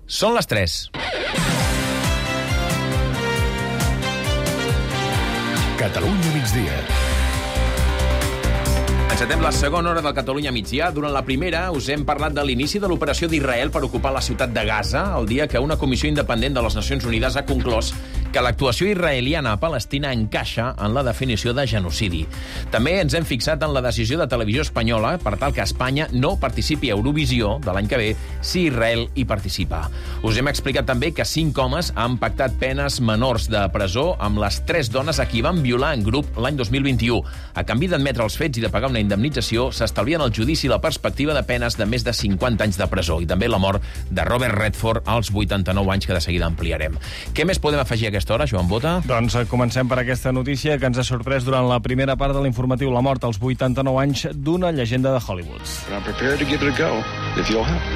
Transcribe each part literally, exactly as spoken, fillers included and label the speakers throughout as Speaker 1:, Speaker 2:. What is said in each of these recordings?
Speaker 1: Són les tres.
Speaker 2: Catalunya migdia.
Speaker 1: Encetem la segona hora del Catalunya migdia. Durant la primera us hem parlat de l'inici de l'operació d'Israel per ocupar la ciutat de Gaza, el dia que una comissió independent de les Nacions Unides ha conclòs que l'actuació israeliana a Palestina encaixa en la definició de genocidi. També ens hem fixat en la decisió de Televisió Espanyola per tal que Espanya no participi a Eurovisió de l'any que ve si Israel hi participa. Us hem explicat també que cinc homes han pactat penes menors de presó amb les tres dones a qui van violar en grup l'any dos mil vint-i-u. A canvi d'admetre els fets i de pagar una indemnització, s'estalvien el judici i la perspectiva de penes de més de cinquanta anys de presó i també la mort de Robert Redford als vuitanta-nou anys, que de seguida ampliarem. Què més podem afegir a aquesta hora, Joan Bota?
Speaker 3: Doncs comencem per aquesta notícia que ens ha sorprès durant la primera part de l'informatiu: la mort als vuitanta-nou anys d'una llegenda de Hollywood.
Speaker 4: I'm prepared to give it a go, if you'll help.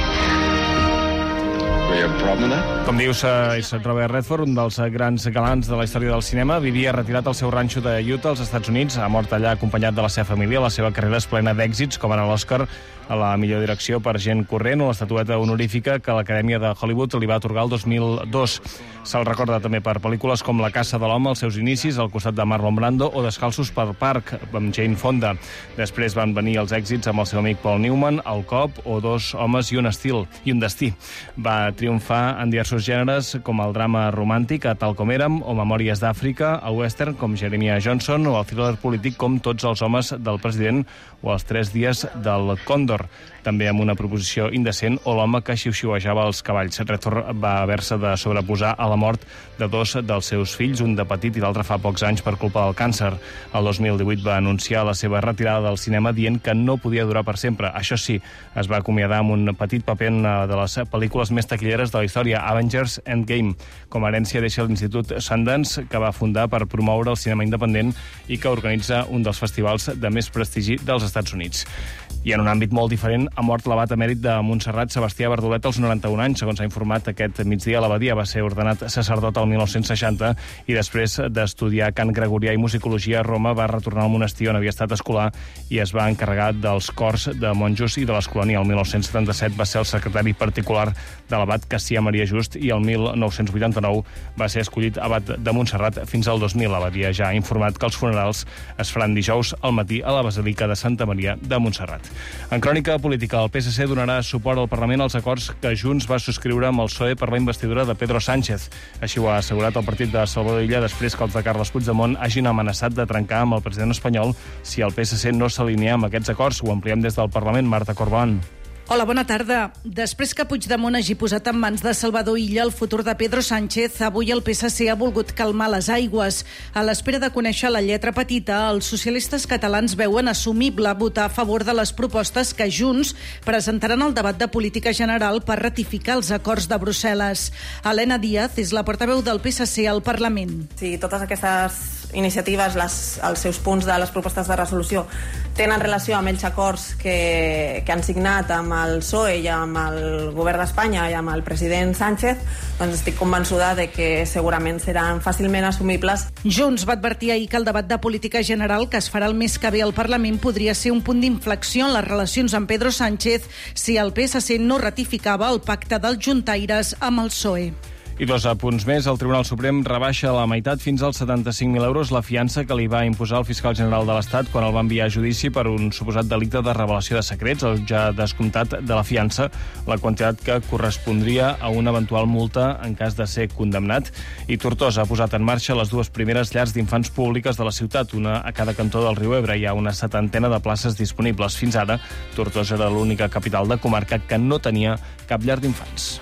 Speaker 4: We have a problem with that?
Speaker 3: Com dius, és Robert Redford, un dels grans galants de la història del cinema. Vivia retirat al seu ranxo de Utah, als Estats Units. Ha mort allà acompanyat de la seva família. La seva carrera és plena d'èxits, com ara l'Oscar a la millor direcció per Gent corrent o l'estatueta honorífica que l'Acadèmia de Hollywood li va atorgar el dos mil dos. Se'l recorda també per pel·lícules com La caça de l'home, als seus inicis, al costat de Marlon Brando, o Descalços pel parc, amb Jane Fonda. Després van venir els èxits amb el seu amic Paul Newman, El cop, o Dos homes i un estil i un destí. Va triomfar en diversos gèneres, com el drama romàntic, A tal com érem, o Memòries d'Àfrica, el western, com Jeremiah Johnson, o el thriller polític, com Tots els homes del president, o Els tres dies del Còndor, també amb una proposició indecent, o L'home que xiu-xiuejava els cavalls. Redford va haver-se de sobreposar a la mort de dos dels seus fills, un de petit i l'altre fa pocs anys per culpa del càncer. El dos mil divuit va anunciar la seva retirada del cinema dient que no podia durar per sempre. Això sí, es va acomiadar amb un petit paper en una de les pel·lícules més taquilleres de la història, Avengers Endgame. Com a herència deixa l'Institut Sundance, que va fundar per promoure el cinema independent i que organitza un dels festivals de més prestigi dels Estats Units. I en un àmbit molt diferent, ha mort l'abat emèrit de Montserrat, Sebastià Bardolet, als noranta-un anys. Segons ha informat aquest migdia, l'abadia va ser ordenat sacerdot al mil nou-cents seixanta i després d'estudiar cant gregorià i musicologia a Roma va retornar al monestir on havia estat escolar i es va encarregar dels cors de monjos i de l'escolania. El mil nou-cents setanta-set va ser el secretari particular de l'abat Cassià Maria Just i el mil nou-cents vuitanta-nou va ser escollit abat de Montserrat fins al dos mil. L'abadia ja ha informat que els funerals es faran dijous al matí a la Basílica de Santa Maria de Montserrat. En crònica política, el P S C donarà suport al Parlament als acords que Junts va subscriure amb el P S O E per la investidura de Pedro Sánchez. Així ho ha assegurat el partit de Salvador Illa després que els de Carles Puigdemont hagin amenaçat de trencar amb el president espanyol si el P S C no s'alinea amb aquests acords. Ho ampliem des del Parlament. Marta Corbalán.
Speaker 5: Hola, bona tarda. Després que Puigdemont hagi posat en mans de Salvador Illa el futur de Pedro Sánchez, avui el P S C ha volgut calmar les aigües. A l'espera de conèixer la lletra petita, els socialistes catalans veuen assumible votar a favor de les propostes que Junts presentaran al debat de política general per ratificar els acords de Brussel·les. Helena Díaz és la portaveu del P S C al Parlament.
Speaker 6: Si totes aquestes iniciatives, les, els seus punts de les propostes de resolució tenen relació amb els acords que, que han signat amb el P S O E i amb el govern d'Espanya i amb el president Sánchez, doncs estic convençuda de que segurament seran fàcilment assumibles.
Speaker 5: Junts va advertir ahir que el debat de política general que es farà el mes que ve al Parlament podria ser un punt d'inflexió en les relacions amb Pedro Sánchez si el P S C no ratificava el pacte dels juntaires amb el P S O E.
Speaker 3: I dos apunts més. El Tribunal Suprem rebaixa a la meitat fins als setanta-cinc mil euros la fiança que li va imposar el fiscal general de l'Estat quan el va enviar a judici per un suposat delicte de revelació de secrets. El ja descomptat de la fiança, la quantitat que correspondria a una eventual multa en cas de ser condemnat. I Tortosa ha posat en marxa les dues primeres llars d'infants públiques de la ciutat, una a cada cantó del riu Ebre. Hi ha una setantena de places disponibles. Fins ara, Tortosa era l'única capital de comarca que no tenia cap llar d'infants.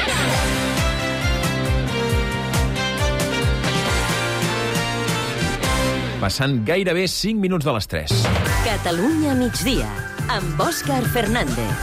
Speaker 1: Passant gairebé cinc minuts de les tres.
Speaker 7: Catalunya migdia, amb Òscar Fernández.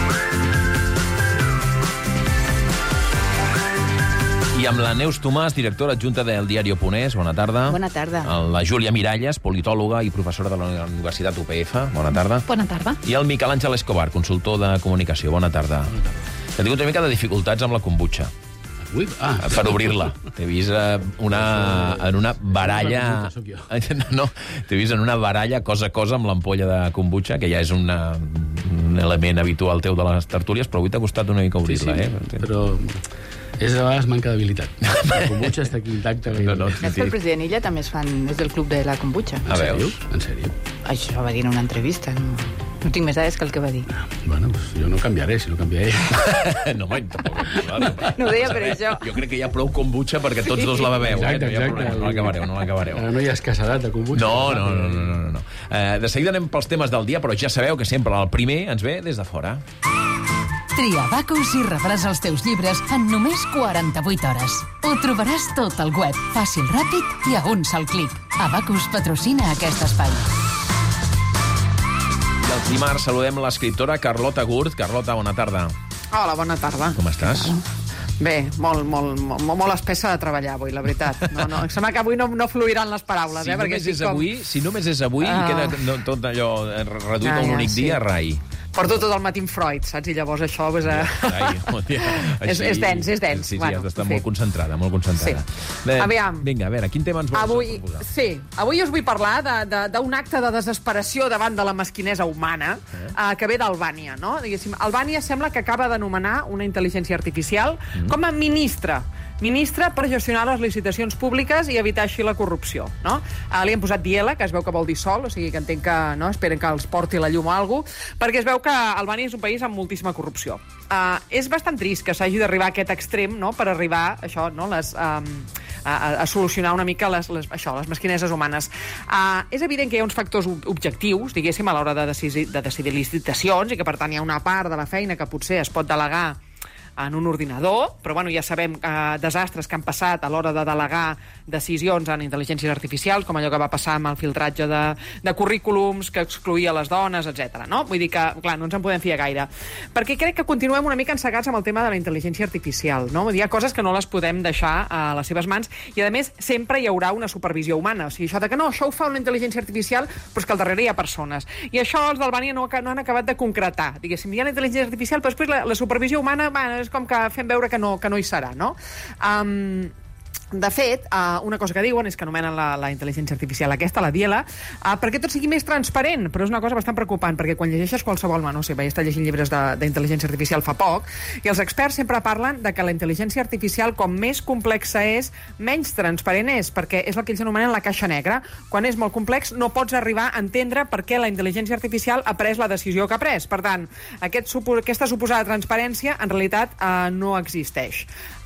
Speaker 1: I amb la Neus Tomàs, directora adjunta del diari Ponès. Bona tarda.
Speaker 8: Bona tarda.
Speaker 1: La Júlia Miralles, politòloga i professora de la Universitat U P F. Bona tarda.
Speaker 8: Bona tarda.
Speaker 1: I el Miquel Àngel Escobar, consultor de comunicació. Bona tarda. Bona tarda. He tingut una mica de dificultats amb la kombucha.
Speaker 2: Ui, ah.
Speaker 1: Per obrir-la. T'he vist una, en una baralla... No, t'he vist en una baralla cosa a cosa amb l'ampolla de kombucha, que ja és una, un element habitual teu de les tertúlies, però avui t'ha costat una mica obrir-la,
Speaker 2: sí, sí,
Speaker 1: eh?
Speaker 2: Però és a vegades manca d'habilitat. La kombucha està aquí intacta.
Speaker 1: No, no,
Speaker 8: És que el president Illa també és, fan, és del club de la kombucha.
Speaker 1: A veure.
Speaker 2: En sèrio?
Speaker 8: Això va dir en una entrevista. No, no tinc més dades que el que va dir.
Speaker 2: Bueno, pues jo no canviaré, si no canviaré.
Speaker 1: No, home, tampoc.
Speaker 8: No ho deia per això.
Speaker 1: Jo crec que hi ha prou kombucha perquè tots dos la beveu.
Speaker 2: Exacte,
Speaker 1: eh? No hi ha
Speaker 2: exacte.
Speaker 1: problema, no l'acabareu, no l'acabareu.
Speaker 2: Ara no hi ha escassedat de kombucha.
Speaker 1: No, no, no, no, no, no. Eh, de seguida anem pels temes del dia, però ja sabeu que sempre el primer ens ve des de fora.
Speaker 9: Tria Abacus i rebràs els teus llibres en només quaranta-vuit hores. Ho trobaràs tot al web, fàcil, ràpid i a un sol clic. Abacus patrocina aquest espai.
Speaker 1: I el dimarts saludem l'escriptora Carlota Gurt. Carlota, bona tarda.
Speaker 10: Hola, bona tarda.
Speaker 1: Com estàs?
Speaker 10: Bé, molt, molt, molt, molt espessa de treballar avui, la veritat. No, no, em sembla que avui no, no fluiran les paraules,
Speaker 1: Si
Speaker 10: eh? Perquè
Speaker 1: només és
Speaker 10: com...
Speaker 1: avui, si només és avui,
Speaker 10: Ah.
Speaker 1: queda no, tot allò reduït
Speaker 10: Ah,
Speaker 1: a un
Speaker 10: ja,
Speaker 1: únic
Speaker 10: sí.
Speaker 1: dia, rai.
Speaker 10: Porto tot el matí amb Freud, saps? I llavors això... Pues, eh...
Speaker 1: Ai, oh, ja,
Speaker 10: És- és dens, és dens.
Speaker 1: Sí, sí,
Speaker 10: Bueno,
Speaker 1: has d'estar
Speaker 10: en fi.
Speaker 1: molt concentrada, molt concentrada.
Speaker 10: Sí. Aviam.
Speaker 1: Vinga, a veure, quin tema ens vols
Speaker 10: Avui,
Speaker 1: proposar?
Speaker 10: sí, avui us vull parlar de- de- d'un acte de desesperació davant de la mesquinesa humana eh, que ve d'Albània, no? Diguéssim, Albània sembla que acaba d'anomenar una intel·ligència artificial
Speaker 1: Mm.
Speaker 10: com a ministra ministre per gestionar les licitacions públiques i evitar així la corrupció, no? Uh, li han posat Diela, que es veu que vol dir sol, o sigui que entenc que no, esperen que els porti la llum o alguna cosa, perquè es veu que Albània és un país amb moltíssima corrupció. Uh, és bastant trist que s'hagi d'arribar a aquest extrem, no?, per arribar això, no?, les, um, a, a, a solucionar una mica les, les, això, les mesquineses humanes. Uh, és evident que hi ha uns factors ob- objectius, diguéssim, a l'hora de decidir, de decidir licitacions, i que, per tant, hi ha una part de la feina que potser es pot delegar en un ordinador, però bueno, ja sabem eh, desastres que han passat a l'hora de delegar decisions en intel·ligències artificials, com allò que va passar amb el filtratge de, de currículums que excluïa les dones, etcètera. No? Vull dir que, clar, no ens en podem fiar gaire. Perquè crec que continuem una mica encegats amb el tema de la intel·ligència artificial. No? Vull dir, hi ha coses que no les podem deixar a les seves mans i, a més, sempre hi haurà una supervisió humana. O sigui, això de que no, això ho fa una intel·ligència artificial, però és que al darrere hi ha persones. I això els d'Albània no, no han acabat de concretar. Diguéssim, hi ha la intel·ligència artificial, però després la, la supervisió humana, bueno, és com que fem veure que no, que no hi serà, no? Um, de fet, uh, una cosa que diuen és que anomenen la, la intel·ligència artificial aquesta, la Diela, uh, perquè tot sigui més transparent, però és una cosa bastant preocupant, perquè quan llegeixes qualsevol, no sé, vaig estar llegint llibres d'intel·ligència artificial fa poc, i els experts sempre parlen de que la intel·ligència artificial, com més complexa és, menys transparent és, perquè és el que ells anomenen la caixa negra. Quan és molt complex, no pots arribar a entendre per què la intel·ligència artificial ha pres la decisió que ha pres. Per tant, aquest, aquesta suposada transparència, en realitat, uh, no existeix.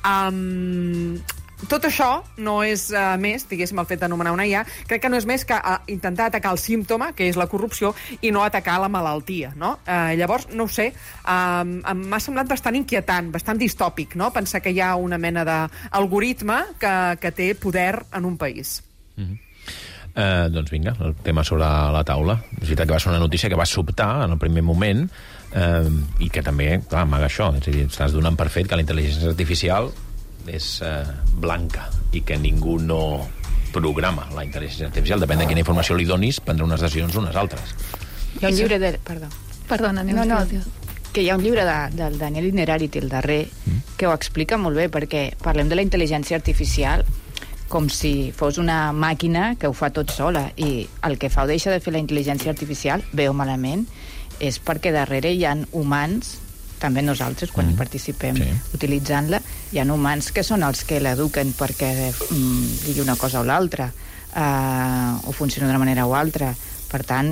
Speaker 10: Um, tot això no és uh, més, diguéssim, el fet d'anomenar una I A, crec que no és més que uh, intentar atacar el símptoma, que és la corrupció, i no atacar la malaltia, no? Uh, llavors, no ho sé, uh, m'ha semblat bastant inquietant, bastant distòpic, no?, pensar que hi ha una mena d'algoritme que, que té poder en un país.
Speaker 1: Mm-hmm. Uh, doncs vinga, el tema sobre la taula. És veritat que va ser una notícia que va sobtar en el primer moment uh, i que també, clar, amaga això. És a dir, estàs donant per fet que la intel·ligència artificial és uh, blanca i que ningú no programa la intel·ligència artificial. Depèn de quina informació li donis, prendrà unes decisions unes altres.
Speaker 8: Hi ha un llibre de... Perdó.
Speaker 11: Perdona, anem
Speaker 8: no, no,
Speaker 11: a
Speaker 8: que hi ha un llibre de, del Daniel Innerarity al darrer mm. que ho explica molt bé, perquè parlem de la intel·ligència artificial com si fos una màquina que ho fa tot sola, i el que fa o deixa de fer la intel·ligència artificial, bé o malament, és perquè darrere hi ha humans, també nosaltres, quan mm. hi participem sí. utilitzant-la, hi ha humans que són els que l'eduquen perquè mm, digui una cosa o l'altra, uh, o funciona d'una manera o altra. Per tant,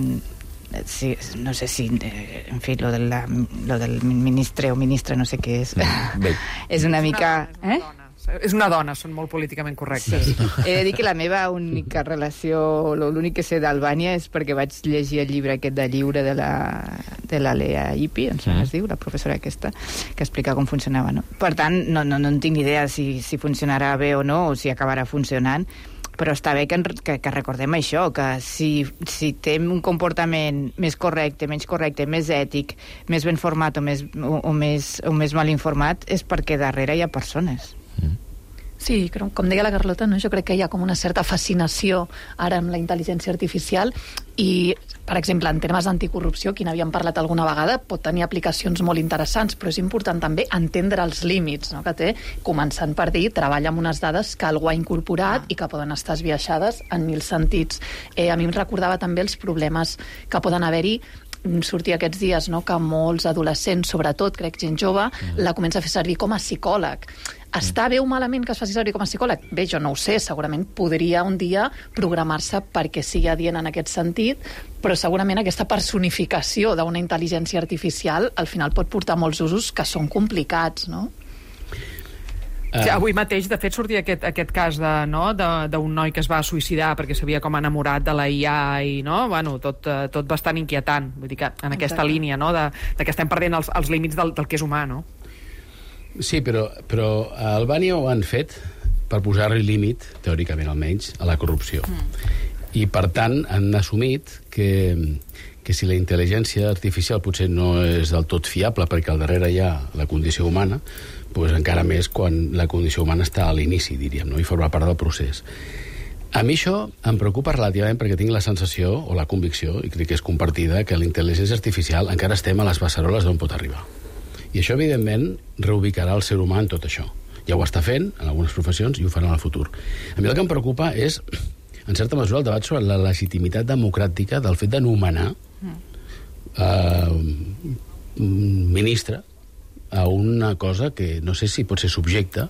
Speaker 8: mm, sí, no sé si, en fi, lo, de la, lo del ministre o ministra, no sé què és, mm. és una mica...
Speaker 10: Una dona, és una dona. És una dona, són molt políticament correctes.
Speaker 8: Sí. He de dir que la meva única relació, l'únic que sé d'Albània és perquè vaig llegir el llibre aquest de lliure de la, de la Lea Ipi, em sembla que es diu, la professora aquesta, que explica com funcionava, no? Per tant, no, no, no en tinc idea si, si funcionarà bé o no, o si acabarà funcionant, però està bé que, que, que recordem això, que si, si té un comportament més correcte, menys correcte, més ètic, més ben format o més, o, o més, o més mal informat, és perquè darrere hi ha persones.
Speaker 11: Sí, com deia la Carlota, no? Jo crec que hi ha com una certa fascinació ara amb la intel·ligència artificial i, per exemple, en termes d'anticorrupció, qui n'havíem parlat alguna vegada, pot tenir aplicacions molt interessants, però és important també entendre els límits, no?, que té, començant per dir, treballa amb unes dades que algú ha incorporat ah. i que poden estar esbiaixades en mil sentits. Eh, a mi em recordava també els problemes que poden haver-hi sortia aquests dies, no?, que molts adolescents, sobretot, crec, gent jove, mm. la comença a fer servir com a psicòleg. Està bé o malament que es faci servir com a psicòleg? Bé, jo no ho sé, segurament podria un dia programar-se perquè sigui adient en aquest sentit, però segurament aquesta personificació d'una intel·ligència artificial al final pot portar molts usos que són complicats, no?
Speaker 10: Sí, avui mateix, de fet, sortia aquest, aquest cas de, no, d'un noi que es va suïcidar perquè s'havia com enamorat de la I A i, no? Bueno, tot, tot bastant inquietant. Vull dir que en aquesta Exacte. línia, no?, de, de que estem perdent els, els límits del, del que és humà, no?
Speaker 2: Sí, però, però a Albània ho han fet per posar-hi límit, teòricament almenys, a la corrupció. Mm. I, per tant, han assumit que, que si la intel·ligència artificial potser no és del tot fiable perquè al darrere hi ha la condició humana, pues encara més quan la condició humana està a l'inici, diríem, no? I forma part del procés. A mi això em preocupa relativament perquè tinc la sensació, o la convicció, i crec que és compartida, que la intel·ligència artificial encara estem a les beceroles d'on pot arribar. I això, evidentment, reubicarà el ser humà en tot això. Ja ho està fent en algunes professions i ho farà en el futur. A mi el que em preocupa és, en certa mesura, el debat sobre la legitimitat democràtica del fet d'anomenar eh, ministre a una cosa que no sé si pot ser subjecte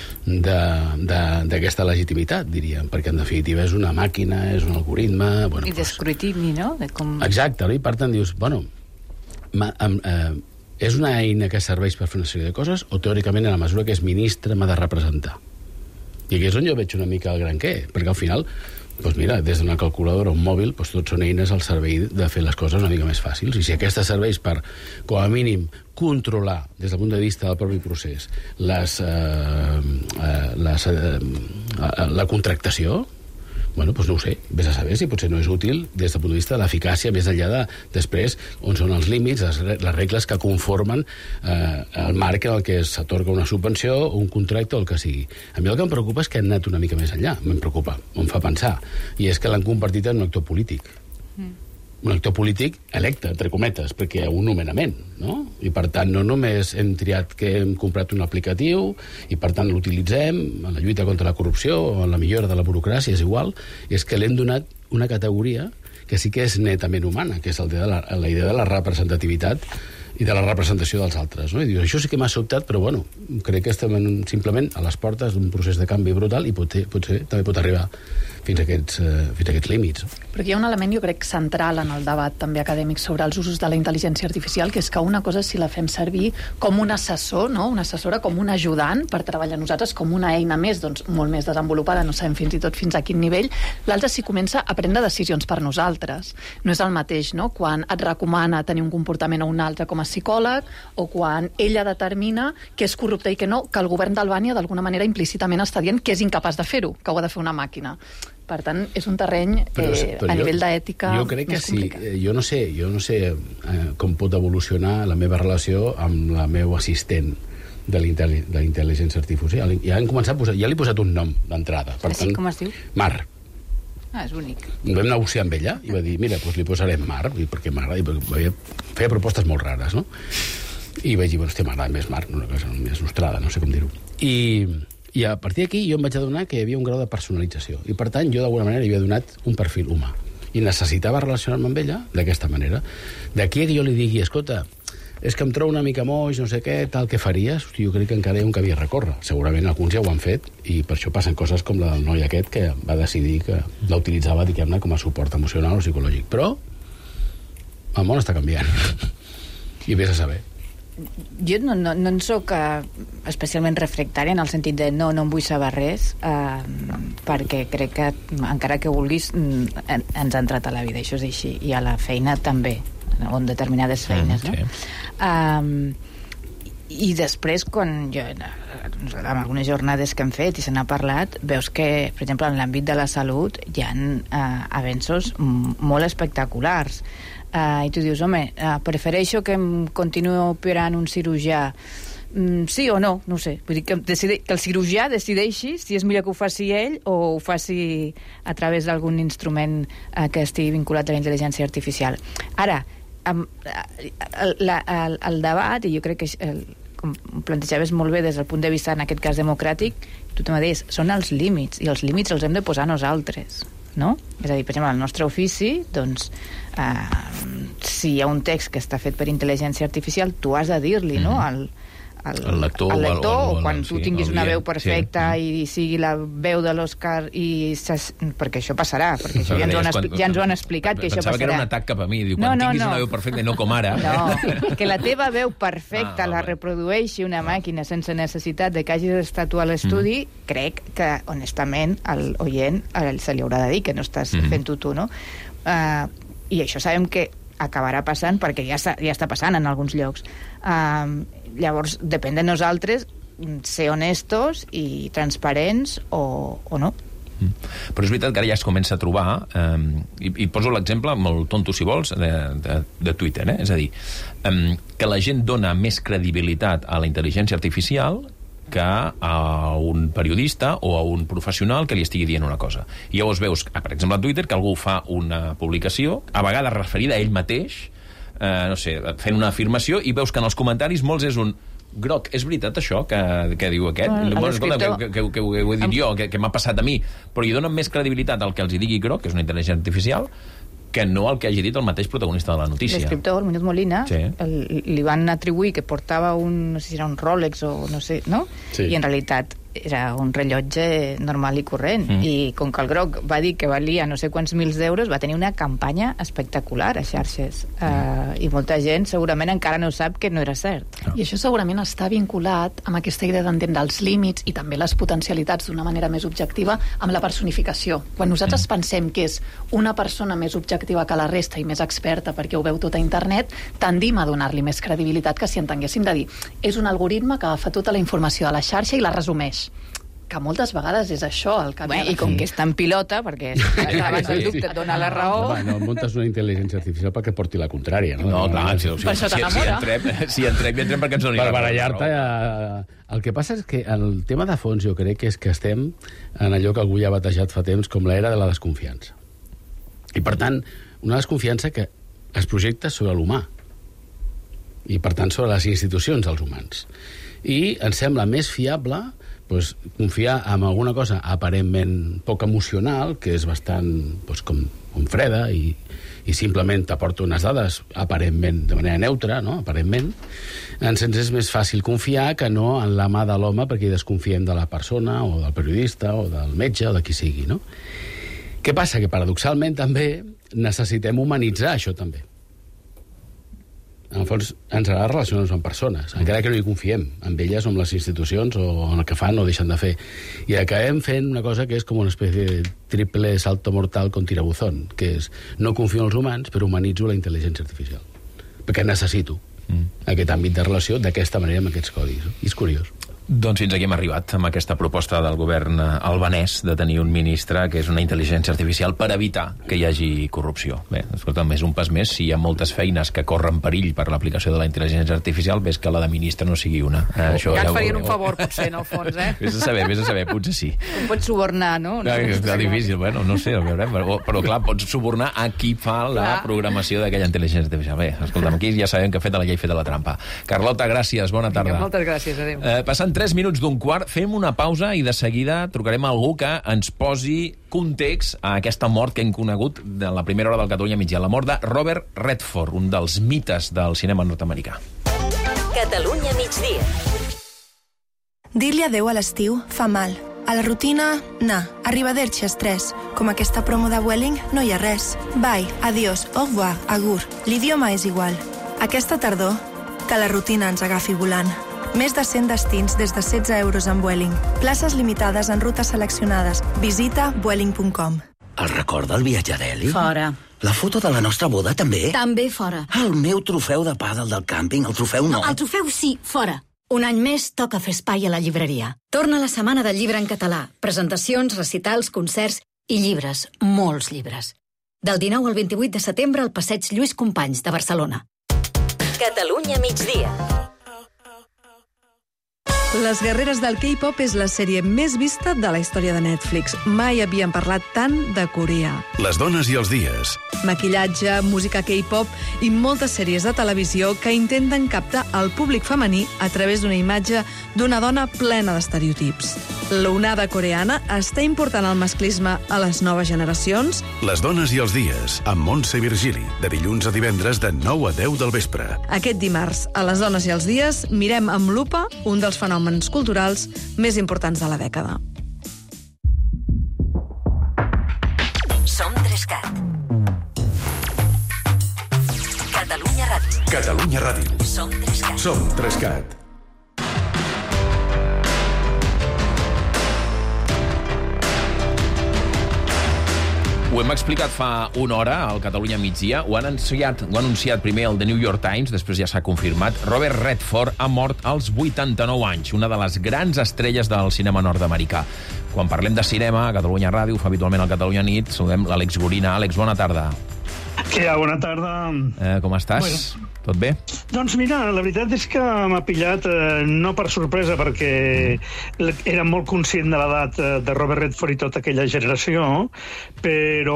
Speaker 2: d'aquesta legitimitat, diríem, perquè en definitiva és una màquina, és un algoritme... Bueno,
Speaker 8: I d'escrutini, no? De com...
Speaker 2: Exacte, no? I per tant dius, bueno, ma, eh, és una eina que serveix per fer una sèrie de coses o teòricament en la mesura que és ministre m'ha de representar? I aquí és on jo veig una mica el gran què, perquè al final, doncs mira, des d'una calculadora o un mòbil, doncs tots són eines al servei de fer les coses una mica més fàcils. I si aquesta serveix per, com a mínim, controlar, des del punt de vista del propi procés, les, eh, eh, les, eh, la contractació, bueno, doncs no ho sé, vés a saber si potser no és útil des del punt de vista de l'eficàcia, més enllà de després on són els límits, les, les regles que conformen eh, el marc en el que s'atorga una subvenció o un contracte o el que sigui. A mi el que em preocupa és que han anat una mica més enllà, em preocupa, em fa pensar, i és que l'han convertit en un actor polític. Mm. Un actor polític electe, entre cometes, perquè hi ha un nomenament, no? I per tant no només hem triat que hem comprat un aplicatiu i per tant l'utilitzem en la lluita contra la corrupció o en la millora de la burocràcia, és igual, és que l'hem donat una categoria que sí que és netament humana, que és el de la, la idea de la representativitat i de la representació dels altres, no? I dius, això sí que m'ha sobtat, però bueno, crec que estem en, simplement a les portes d'un procés de canvi brutal i potser, potser també pot arribar fins a aquests, eh, fins a aquests límits.
Speaker 11: Però hi ha un element, jo crec, central en el debat també acadèmic sobre els usos de la intel·ligència artificial, que és que una cosa és si la fem servir com un assessor, no? Una assessora com un ajudant per treballar nosaltres com una eina més, doncs molt més desenvolupada, no sabem fins i tot fins a quin nivell. L'altre si comença a prendre decisions per nosaltres. No és el mateix, no?, quan et recomana tenir un comportament o un altre com a psicòleg, o quan ella determina que és corrupte i que no, que el govern d'Albània d'alguna manera implícitament està dient que és incapaç de fer-ho, que ho ha de fer una màquina. Per tant, és un terreny però, eh, però a jo, nivell d'ètica
Speaker 2: jo crec que
Speaker 11: més complicat.
Speaker 2: Sí, jo no sé, jo no sé eh, com pot evolucionar la meva relació amb la meva assistent de la intel·ligència artificial. Ja han començat a posar, ja li he posat un nom d'entrada.
Speaker 8: Per tant, com es diu?
Speaker 2: Mar.
Speaker 8: Ah, és bonic.
Speaker 2: Vam negociar amb ella i va dir, mira, doncs li posarem Mar, perquè m'agrada, perquè feia propostes molt rares, no? I vaig dir, bueno, hòstia, m'agrada més Mar, una cosa més nostrada, no sé com dir-ho. I... I a partir d'aquí jo em vaig adonar que hi havia un grau de personalització. I per tant jo d'alguna manera hi havia donat un perfil humà. I necessitava relacionar-me amb ella d'aquesta manera. D'aquí que jo li digui, escolta, és que em trobo una mica moix, no sé què, tal, què faries? Hosti, jo crec que encara hi ha un camí a recórrer. Segurament alguns ja ho han fet i per això passen coses com la del noi aquest que va decidir que la utilitzava, diguem-ne, com a suport emocional o psicològic. Però el món està canviant. I vés a saber.
Speaker 8: Jo no, no, no en soc uh, especialment refractària en el sentit de no, no em vull saber res uh, perquè crec que encara que vulguis en, ens ha entrat a la vida, això és així, i a la feina també, o en determinades feines, mm, sí. no? Um, i després quan jo en algunes jornades que hem fet i se n'ha parlat, veus que per exemple en l'àmbit de la salut hi ha uh, avenços molt espectaculars. Uh, i tu dius, home, uh, prefereixo que em continuï operant un cirurgià mm, sí o no, no ho sé. Vull dir que, decide, que el cirurgià decideixi si és millor que ho faci ell o ho faci a través d'algun instrument uh, que estigui vinculat a la intel·ligència artificial. Ara, um, el, la, el, el debat, i jo crec que el, com plantejaves molt bé des del punt de vista en aquest cas democràtic, tu també deies, són els límits, i els límits els hem de posar nosaltres, no? És a dir, per exemple, el nostre ofici, doncs, eh, si hi ha un text que està fet per intel·ligència artificial, tu has de dir-li, mm. no?, al, al,
Speaker 1: el lector,
Speaker 8: al lector
Speaker 1: o, o,
Speaker 8: o quan
Speaker 1: sí,
Speaker 8: tu tinguis una veu perfecta
Speaker 1: sí.
Speaker 8: i sigui la veu de l'Òscar i ses... perquè això passarà, perquè això ja ens ho han, quan, ja ens ho han explicat que això passarà.
Speaker 1: Pensava que era un atac cap a mi, diu, quan
Speaker 8: no, no,
Speaker 1: tinguis
Speaker 8: no.
Speaker 1: una veu perfecta i no com ara.
Speaker 8: No, que la teva veu perfecta ah, la reprodueixi una màquina sense necessitat de que hagis estat tu a l'estudi, mm. crec que, honestament, al oient se li haurà de dir que no estàs mm. fent-ho tu, no? Uh, I això sabem que acabarà passant perquè ja, ja està passant en alguns llocs. Uh, llavors, depèn de nosaltres ser honestos i transparents o, o no.
Speaker 1: Mm. Però és veritat que ara ja es comença a trobar, eh, i, i poso l'exemple molt tonto, si vols, de, de, de Twitter, eh? És a dir, eh, que la gent dona més credibilitat a la intel·ligència artificial que a un periodista o a un professional que li estigui dient una cosa. I llavors veus, per exemple, a Twitter, que algú fa una publicació, a vegades referida a ell mateix, eh, no sé, fent una afirmació, i veus que en els comentaris molts és un groc, és veritat això que, que diu aquest?
Speaker 8: Bueno,
Speaker 1: bueno, escolta, que, que, que, que ho he dit jo, que, que m'ha passat a mi, però hi donen més credibilitat al que els hi digui groc, que és una intel·ligència artificial, que no el que hagi dit el mateix protagonista de la notícia.
Speaker 8: L'escriptor, el Muñoz Molina, sí. el, li van atribuir que portava un, no sé si era un Rolex o no sé, no? Sí. I en realitat era un rellotge normal i corrent. Mm. I com que el groc va dir que valia no sé quants mils d'euros, va tenir una campanya espectacular a xarxes. Mm. Uh, I molta gent segurament encara no sap que no era cert.
Speaker 11: No. I això segurament està vinculat amb aquesta idea d'entendre els límits i també les potencialitats d'una manera més objectiva amb la personificació. Quan nosaltres mm. pensem que és una persona més objectiva que la resta i més experta perquè ho veu tot a internet, tendim a donar-li més credibilitat que si entenguéssim de dir és un algoritme que agafa tota la informació de la xarxa i la resumeix. Que moltes vegades és això el que...
Speaker 8: Bé, i com que és tan pilota, perquè abans el dubte et dona la raó...
Speaker 2: Home, no muntes una intel·ligència artificial perquè porti la contrària, no?
Speaker 1: No, clar, si, si,
Speaker 8: per això t'enamora.
Speaker 1: Si, si entrem, si entrem, i entrem perquè ens doni
Speaker 2: per
Speaker 1: la raó.
Speaker 2: Per barallar-te... Ja... El que passa és que el tema de fons jo crec que és que estem en allò que algú ja ha batejat fa temps com l'era de la desconfiança. I, per tant, una desconfiança que es projecta sobre l'humà i, per tant, sobre les institucions dels humans. I ens sembla més fiable pues, confiar en alguna cosa aparentment poc emocional, que és bastant pues, com, com freda i, i simplement t'aporta unes dades aparentment de manera neutra, no? Aparentment, ens és més fàcil confiar que no en la mà de l'home perquè desconfiem de la persona o del periodista o del metge o de qui sigui, no? Què passa? Que paradoxalment també necessitem humanitzar això també. En el fons, ens agrada relacionar-nos amb persones, encara que no hi confiem, amb elles o amb les institucions o en el que fan o deixen de fer. I acabem fent una cosa que és com una espècie de triple salto mortal con tirabuzón, que és no confio en els humans, però humanitzo la intel·ligència artificial. Perquè necessito mm. aquest àmbit de relació d'aquesta manera amb aquests codis. No? I és curiós.
Speaker 1: Doncs fins aquí hem arribat amb aquesta proposta del govern albanès de tenir un ministre que és una intel·ligència artificial per evitar que hi hagi corrupció. Bé, escolta'm, és un pas més. Si hi ha moltes feines que corren perill per l'aplicació de la intel·ligència artificial, ves que la de ministre no sigui una. Eh, això
Speaker 10: ja
Speaker 1: ja
Speaker 10: ens farien un favor, potser, en el fons, eh?
Speaker 1: Vés a saber, vés a saber, potser sí.
Speaker 8: Com pots subornar, no?
Speaker 1: no és difícil, bueno, no sé, ho veurem. Però, però clar, pots subornar a qui fa la clar. programació d'aquella intel·ligència artificial. Bé, escolta'm, aquí ja sabem que ha fet la llei, feta la trampa. Carlota, gràcies, bona tarda.
Speaker 10: Vinga, moltes gràcies, adéu.
Speaker 1: Eh, passant tres minuts d'un quart, fem una pausa i de seguida trucarem a algú que ens posi context a aquesta mort que hem conegut de la primera hora del Catalunya Migdia, la mort de Robert Redford, un dels mites del cinema nord-americà.
Speaker 7: Catalunya Migdia.
Speaker 12: Dir-li adeu a l'estiu fa mal. A la rutina, na. Arrivederci, estrès. Com aquesta promo de Vueling, no hi ha res. Bye, adiós, au revoir, agur. L'idioma és igual. Aquesta tardor, que la rutina ens agafi volant. Més de cent destins des de setze euros amb Vueling. Places limitades en rutes seleccionades. Visita vueling punt com.
Speaker 13: El record del viatge d'Eli?
Speaker 14: Fora.
Speaker 13: La foto de la nostra boda, també?
Speaker 14: També fora.
Speaker 13: El meu trofeu de pàdel del càmping, el trofeu no.
Speaker 14: El trofeu sí, fora. Un any més toca fer espai a la llibreria. Torna la Setmana del Llibre en català. Presentacions, recitals, concerts i llibres. Molts llibres. Del dinou al vint-i-vuit de setembre al Passeig Lluís Companys de Barcelona.
Speaker 7: Catalunya Migdia.
Speaker 15: Les guerreres del K-pop és la sèrie més vista de la història de Netflix. Mai havien parlat tant de Corea.
Speaker 16: Les dones i els dies.
Speaker 15: Maquillatge, música K-pop i moltes sèries de televisió que intenten captar el públic femení a través d'una imatge d'una dona plena d'estereotips. L'onada coreana està important el masclisme a les noves generacions.
Speaker 16: Les dones i els dies, amb Montse Virgili, de dilluns a divendres de nou a deu del vespre.
Speaker 15: Aquest dimarts, a Les dones i els dies, mirem amb lupa un dels fenòmens culturals més importants de la dècada.
Speaker 7: Som Trescat. Catalunya Ràdio.
Speaker 16: Catalunya Ràdio.
Speaker 7: Som Trescat.
Speaker 16: Som Trescat.
Speaker 1: Ho hem explicat fa una hora al Catalunya migdia. Ho han anunciat, ho ha anunciat primer el The New York Times, després ja s'ha confirmat. Robert Redford ha mort als vuitanta-nou anys, una de les grans estrelles del cinema nord-americà. Quan parlem de cinema, a Catalunya Ràdio, ho fa habitualment al Catalunya Nit, saludem l'Àlex Gorina. Àlex, bona tarda.
Speaker 17: Què hi ha? Bona tarda.
Speaker 1: Eh, com estàs? Bueno. Tot bé?
Speaker 17: Doncs mira, la veritat és que m'ha pillat, eh, no per sorpresa, perquè era molt conscient de l'edat de Robert Redford i tota aquella generació, però,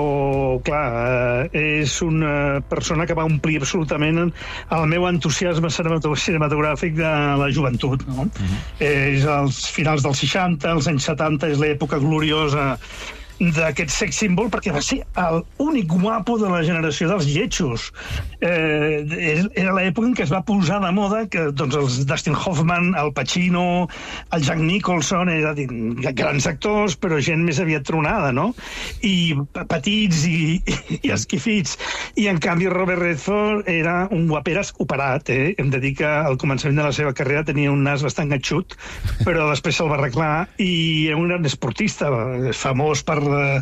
Speaker 17: clar, eh, és una persona que va omplir absolutament el meu entusiasme cinematogràfic de la joventut, no? Uh-huh. eh, és als finals dels seixanta, als anys setanta, és l'època gloriosa d'aquest sex símbol, perquè va ser l'únic guapo de la generació dels lletjos. Eh, era l'època en què es va posar de moda que doncs, els Dustin Hoffman, el Pacino, el Jack Nicholson, és a dir, grans actors, però gent més aviat tronada, no? I petits i, i esquifits. I, en canvi, Robert Redford era un guaperes operat, eh? Hem de dir que al començament de la seva carrera tenia un nas bastant gatxut, però després se'l va arreglar i era un gran esportista, famós per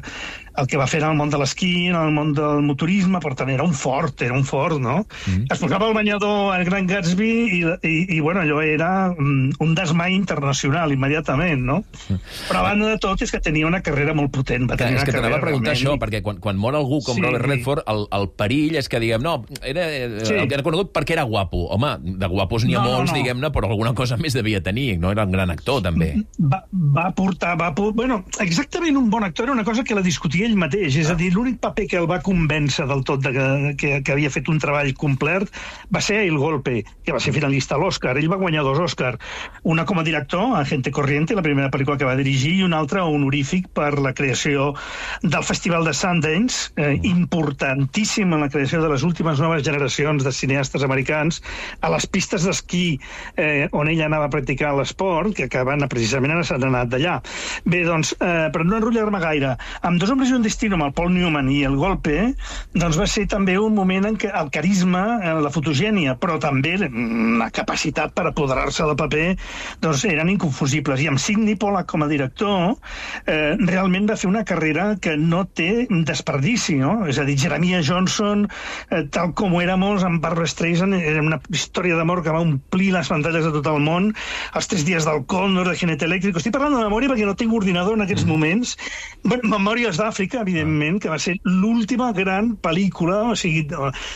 Speaker 17: el que va fer en el món de l'esquí, en el món del motorisme, per tant, era un fort, era un fort, no? Mm. Es posava el banyador al Gran Gatsby i, i, i bueno, allò era un desmai internacional, immediatament, no? Mm. Però a banda de tot és que tenia una carrera molt potent. Va
Speaker 1: que, és que t'anava a preguntar
Speaker 17: realment...
Speaker 1: això, perquè quan, quan mor algú com sí. Robert Redford, el, el perill és que diguem, no, era, sí. el que era conegut perquè era guapo. Home, de guapos n'hi ha no, molts, no, no. diguem-ne, però alguna cosa més devia tenir, no? Era un gran actor, també.
Speaker 17: Va, va portar, va... Bueno, exactament un bon actor era una cosa que la discutia ell mateix, és a dir, l'únic paper que el va convèncer del tot de que, que, que havia fet un treball complet va ser El Golpe, que va ser finalista a l'Oscar. Ell va guanyar dos Oscars, una com a director, Agente Corriente, la primera pel·lícula que va dirigir, i una altra honorífic per la creació del Festival de Sundance, eh, importantíssim en la creació de les últimes noves generacions de cineastes americans, a les pistes d'esquí eh, on ell anava a practicar l'esport, que acaben precisament han anat d'allà. Bé, doncs, eh, per no enrotllar-me gaire, amb Dos hombres i un destino, amb el Paul Newman i El Golpe, doncs va ser també un moment en què el carisma, la fotogènia, però també la capacitat per apoderar-se del paper, doncs eren inconfusibles. I amb Sidney Pollack com a director, eh, realment va fer una carrera que no té desperdici, no? És a dir, Jeremiah Johnson, eh, tal com ho éramos, amb Barbra Streisand, era una història d'amor que va omplir les pantalles de tot el món, Els tres dies del Còndor, de Jinete Eléctrico. Estic parlant de memòria perquè no tinc ordinador en aquests moments. Bueno, Memòries d'Àfrica, evidentment, que va ser l'última gran pel·lícula, o sigui,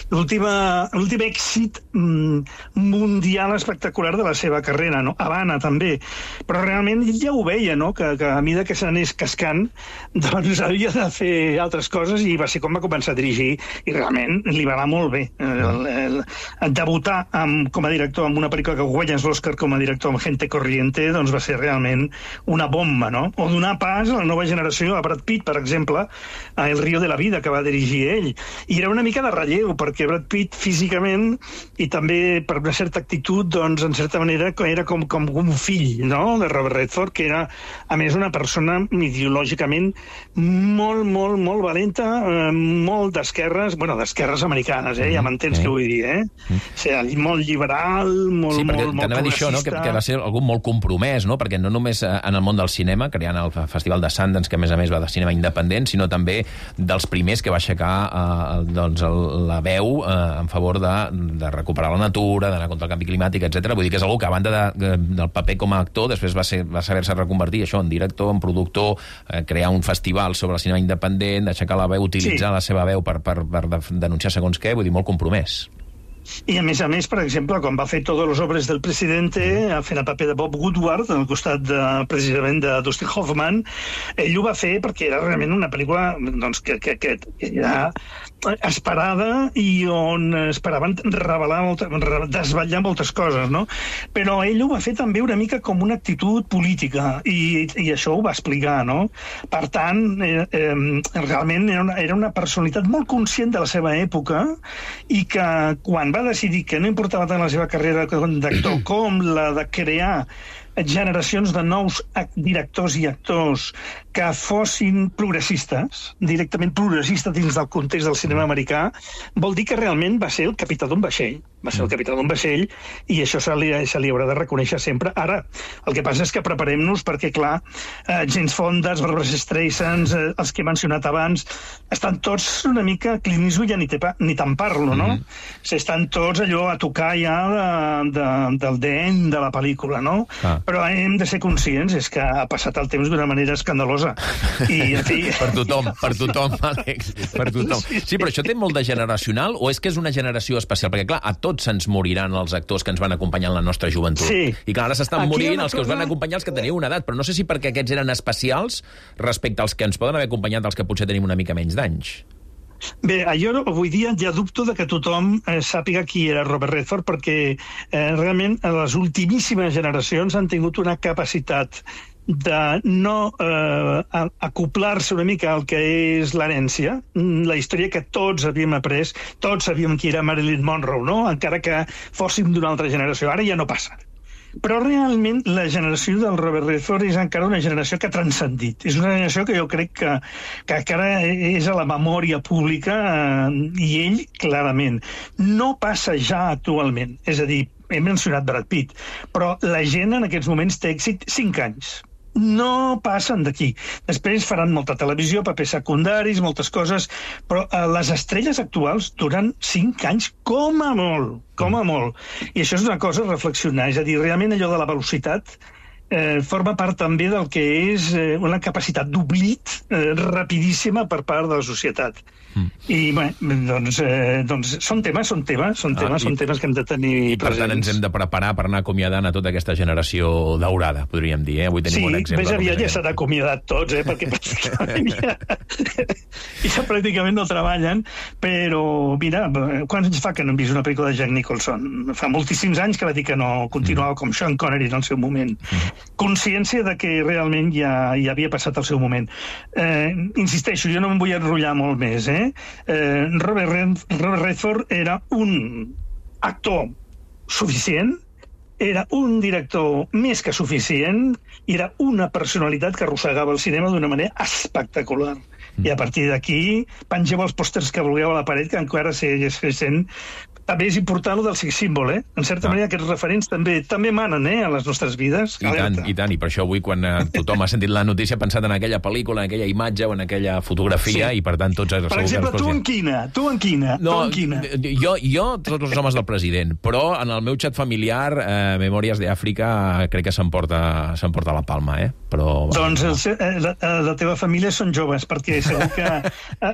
Speaker 17: l'últim èxit mundial espectacular de la seva carrera, no? Havana, també. Però realment ell ja ho veia, no?, que, que a mesura que s'anés cascant, doncs havia de fer altres coses, i va ser com va començar a dirigir, i realment li va anar molt bé. El, el, el debutar amb, com a director amb una pel·lícula que guanyes l'Oscar com a director amb Gente Corriente, doncs va ser realment una bomba, no? O donar pas a la nova generació, a Brad Pitt, per exemple, a El Río de la Vida, que va dirigir ell. I era una mica de relleu, perquè Brad Pitt físicament i també per una certa actitud, doncs, en certa manera, era com, com un fill, no?, de Robert Redford, que era, a més, una persona ideològicament molt, molt, molt valenta, eh, molt d'esquerres, bueno, d'esquerres americanes, eh? Ja m'entens què vull dir, eh? O sigui, molt liberal, molt,
Speaker 1: sí,
Speaker 17: molt, molt
Speaker 1: t'anava a dir això, no?, que, que va ser algú molt compromès, no?, perquè no només en el món del cinema, creant el Festival de Sundance, que a més a més va de cinema independent, sinó també dels primers que va aixecar eh, doncs, el, la veu eh, en favor de, de recuperar la natura, d'anar contra el canvi climàtic, etcètera. Vull dir que és algú que, a banda de, de, del paper com a actor, després va, ser, va saber-se reconvertir això en director, en productor, eh, crear un festival sobre el cinema independent, aixecar la veu, utilitzar sí. la seva veu per, per, per denunciar segons què, vull dir, molt compromès.
Speaker 17: I a més a més, per exemple, quan va fer Todos los hombres del presidente, fent el paper de Bob Woodward, al costat de, precisament de Dustin Hoffman, ell ho va fer perquè era realment una pel·lícula doncs, que, que, que era esperada i on esperaven revelar, molta, desvetllar moltes coses, no? Però ell ho va fer també una mica com una actitud política i, i això ho va explicar, no? Per tant, eh, eh, realment era una, era una personalitat molt conscient de la seva època i que quan va decidir que no importava tant la seva carrera d'actor com la de crear generacions de nous directors i actors que fossin progressistes, directament progressistes dins del context del cinema americà, vol dir que realment va ser el capità d'un vaixell. Va ser el capità d'un vaixell i això se li, se li haurà de reconèixer sempre. Ara, el que passa és que preparem-nos perquè, clar, eh, James Fonda, Barbra Streisand, eh, els que he mencionat abans, estan tots una mica Clint Eastwood, ja ni, te, ni te'n parlo, no? Mm -hmm. Estan tots allò a tocar ja de, de, del D N de la pel·lícula, no? Ah. Però hem de ser conscients, és que ha passat el temps d'una manera escandalosa. I, en fi...
Speaker 1: per tothom, per tothom, Àlex, per tothom. Sí, però això té molt de generacional o és que és una generació especial? Perquè, clar, a tots se'ns moriran els actors que ens van acompanyar en la nostra joventut.
Speaker 17: Sí.
Speaker 1: I clar, ara s'estan
Speaker 17: Aquí
Speaker 1: morint
Speaker 17: una
Speaker 1: els que us
Speaker 17: cosa...
Speaker 1: van acompanyar, els que teniu una edat, però no sé si perquè aquests eren especials respecte als que ens poden haver acompanyat els que potser tenim una mica menys d'anys.
Speaker 17: Bé, jo avui dia ja dubto de que tothom eh, sàpiga qui era Robert Redford perquè eh, realment les ultimíssimes generacions han tingut una capacitat de no eh, acoplar-se una mica al que és l'herència, la història que tots havíem après, tots sabíem qui era Marilyn Monroe, no? Encara que fóssim d'una altra generació. Ara ja no passa. Però realment la generació del Robert Redford és encara una generació que ha transcendit. És una generació que jo crec que, que encara és a la memòria pública eh, i ell, clarament. No passa ja actualment. És a dir, he mencionat Brad Pitt, però la gent en aquests moments té èxit cinc anys. No passen d'aquí. Després faran molta televisió, papers secundaris, moltes coses, però eh, les estrelles actuals duran cinc anys com a molt, com a molt. I això és una cosa a reflexionar. És a dir, realment allò de la velocitat eh, forma part també del que és eh, una capacitat d'oblit eh, rapidíssima per part de la societat. Mm. I, bé, doncs, eh, doncs són temes, són temes, són temes, ah, són temes que hem de tenir
Speaker 1: i, per
Speaker 17: presents.
Speaker 1: tant, ens hem de preparar per anar acomiadant a tota aquesta generació daurada, podríem dir, eh? Avui tenim
Speaker 17: sí,
Speaker 1: un exemple.
Speaker 17: Sí, més aviat ja s'han acomiadat tots, eh? Perquè pràcticament ja, ja pràcticament no treballen, però, mira, quants anys fa que no hem vist una pel·lícula de Jack Nicholson? Fa moltíssims anys que va dir que no continuava mm. com Sean Connery en el seu moment. Mm. Consciència de que realment ja, ja havia passat el seu moment. Eh, insisteixo, jo no em vull enrotllar molt més, eh? Eh, Robert, Red, Robert Redford era un actor suficient, era un director més que suficient i era una personalitat que arrossegava el cinema d'una manera espectacular. Mm. I a partir d'aquí pengeu els pòsters que vulgueu a la paret, que encara segueix sent... També és important el del sex símbol, eh? En certa ah. manera, aquests referents també també manen, eh, a les nostres vides.
Speaker 1: I tant, i tant, i per això avui, quan eh, tothom ha sentit la notícia, ha pensat en aquella pel·lícula, en aquella imatge o en aquella fotografia, sí. I per tant tots...
Speaker 17: Per exemple, tu en quina? Tu en quina?
Speaker 1: No,
Speaker 17: tu en quina?
Speaker 1: Jo, jo, tots els homes del president, però en el meu xat familiar, eh, Memòries d'Àfrica, crec que s'emporta s'emporta la palma, eh? Però...
Speaker 17: Doncs el, la, la teva família són joves, perquè segur que la,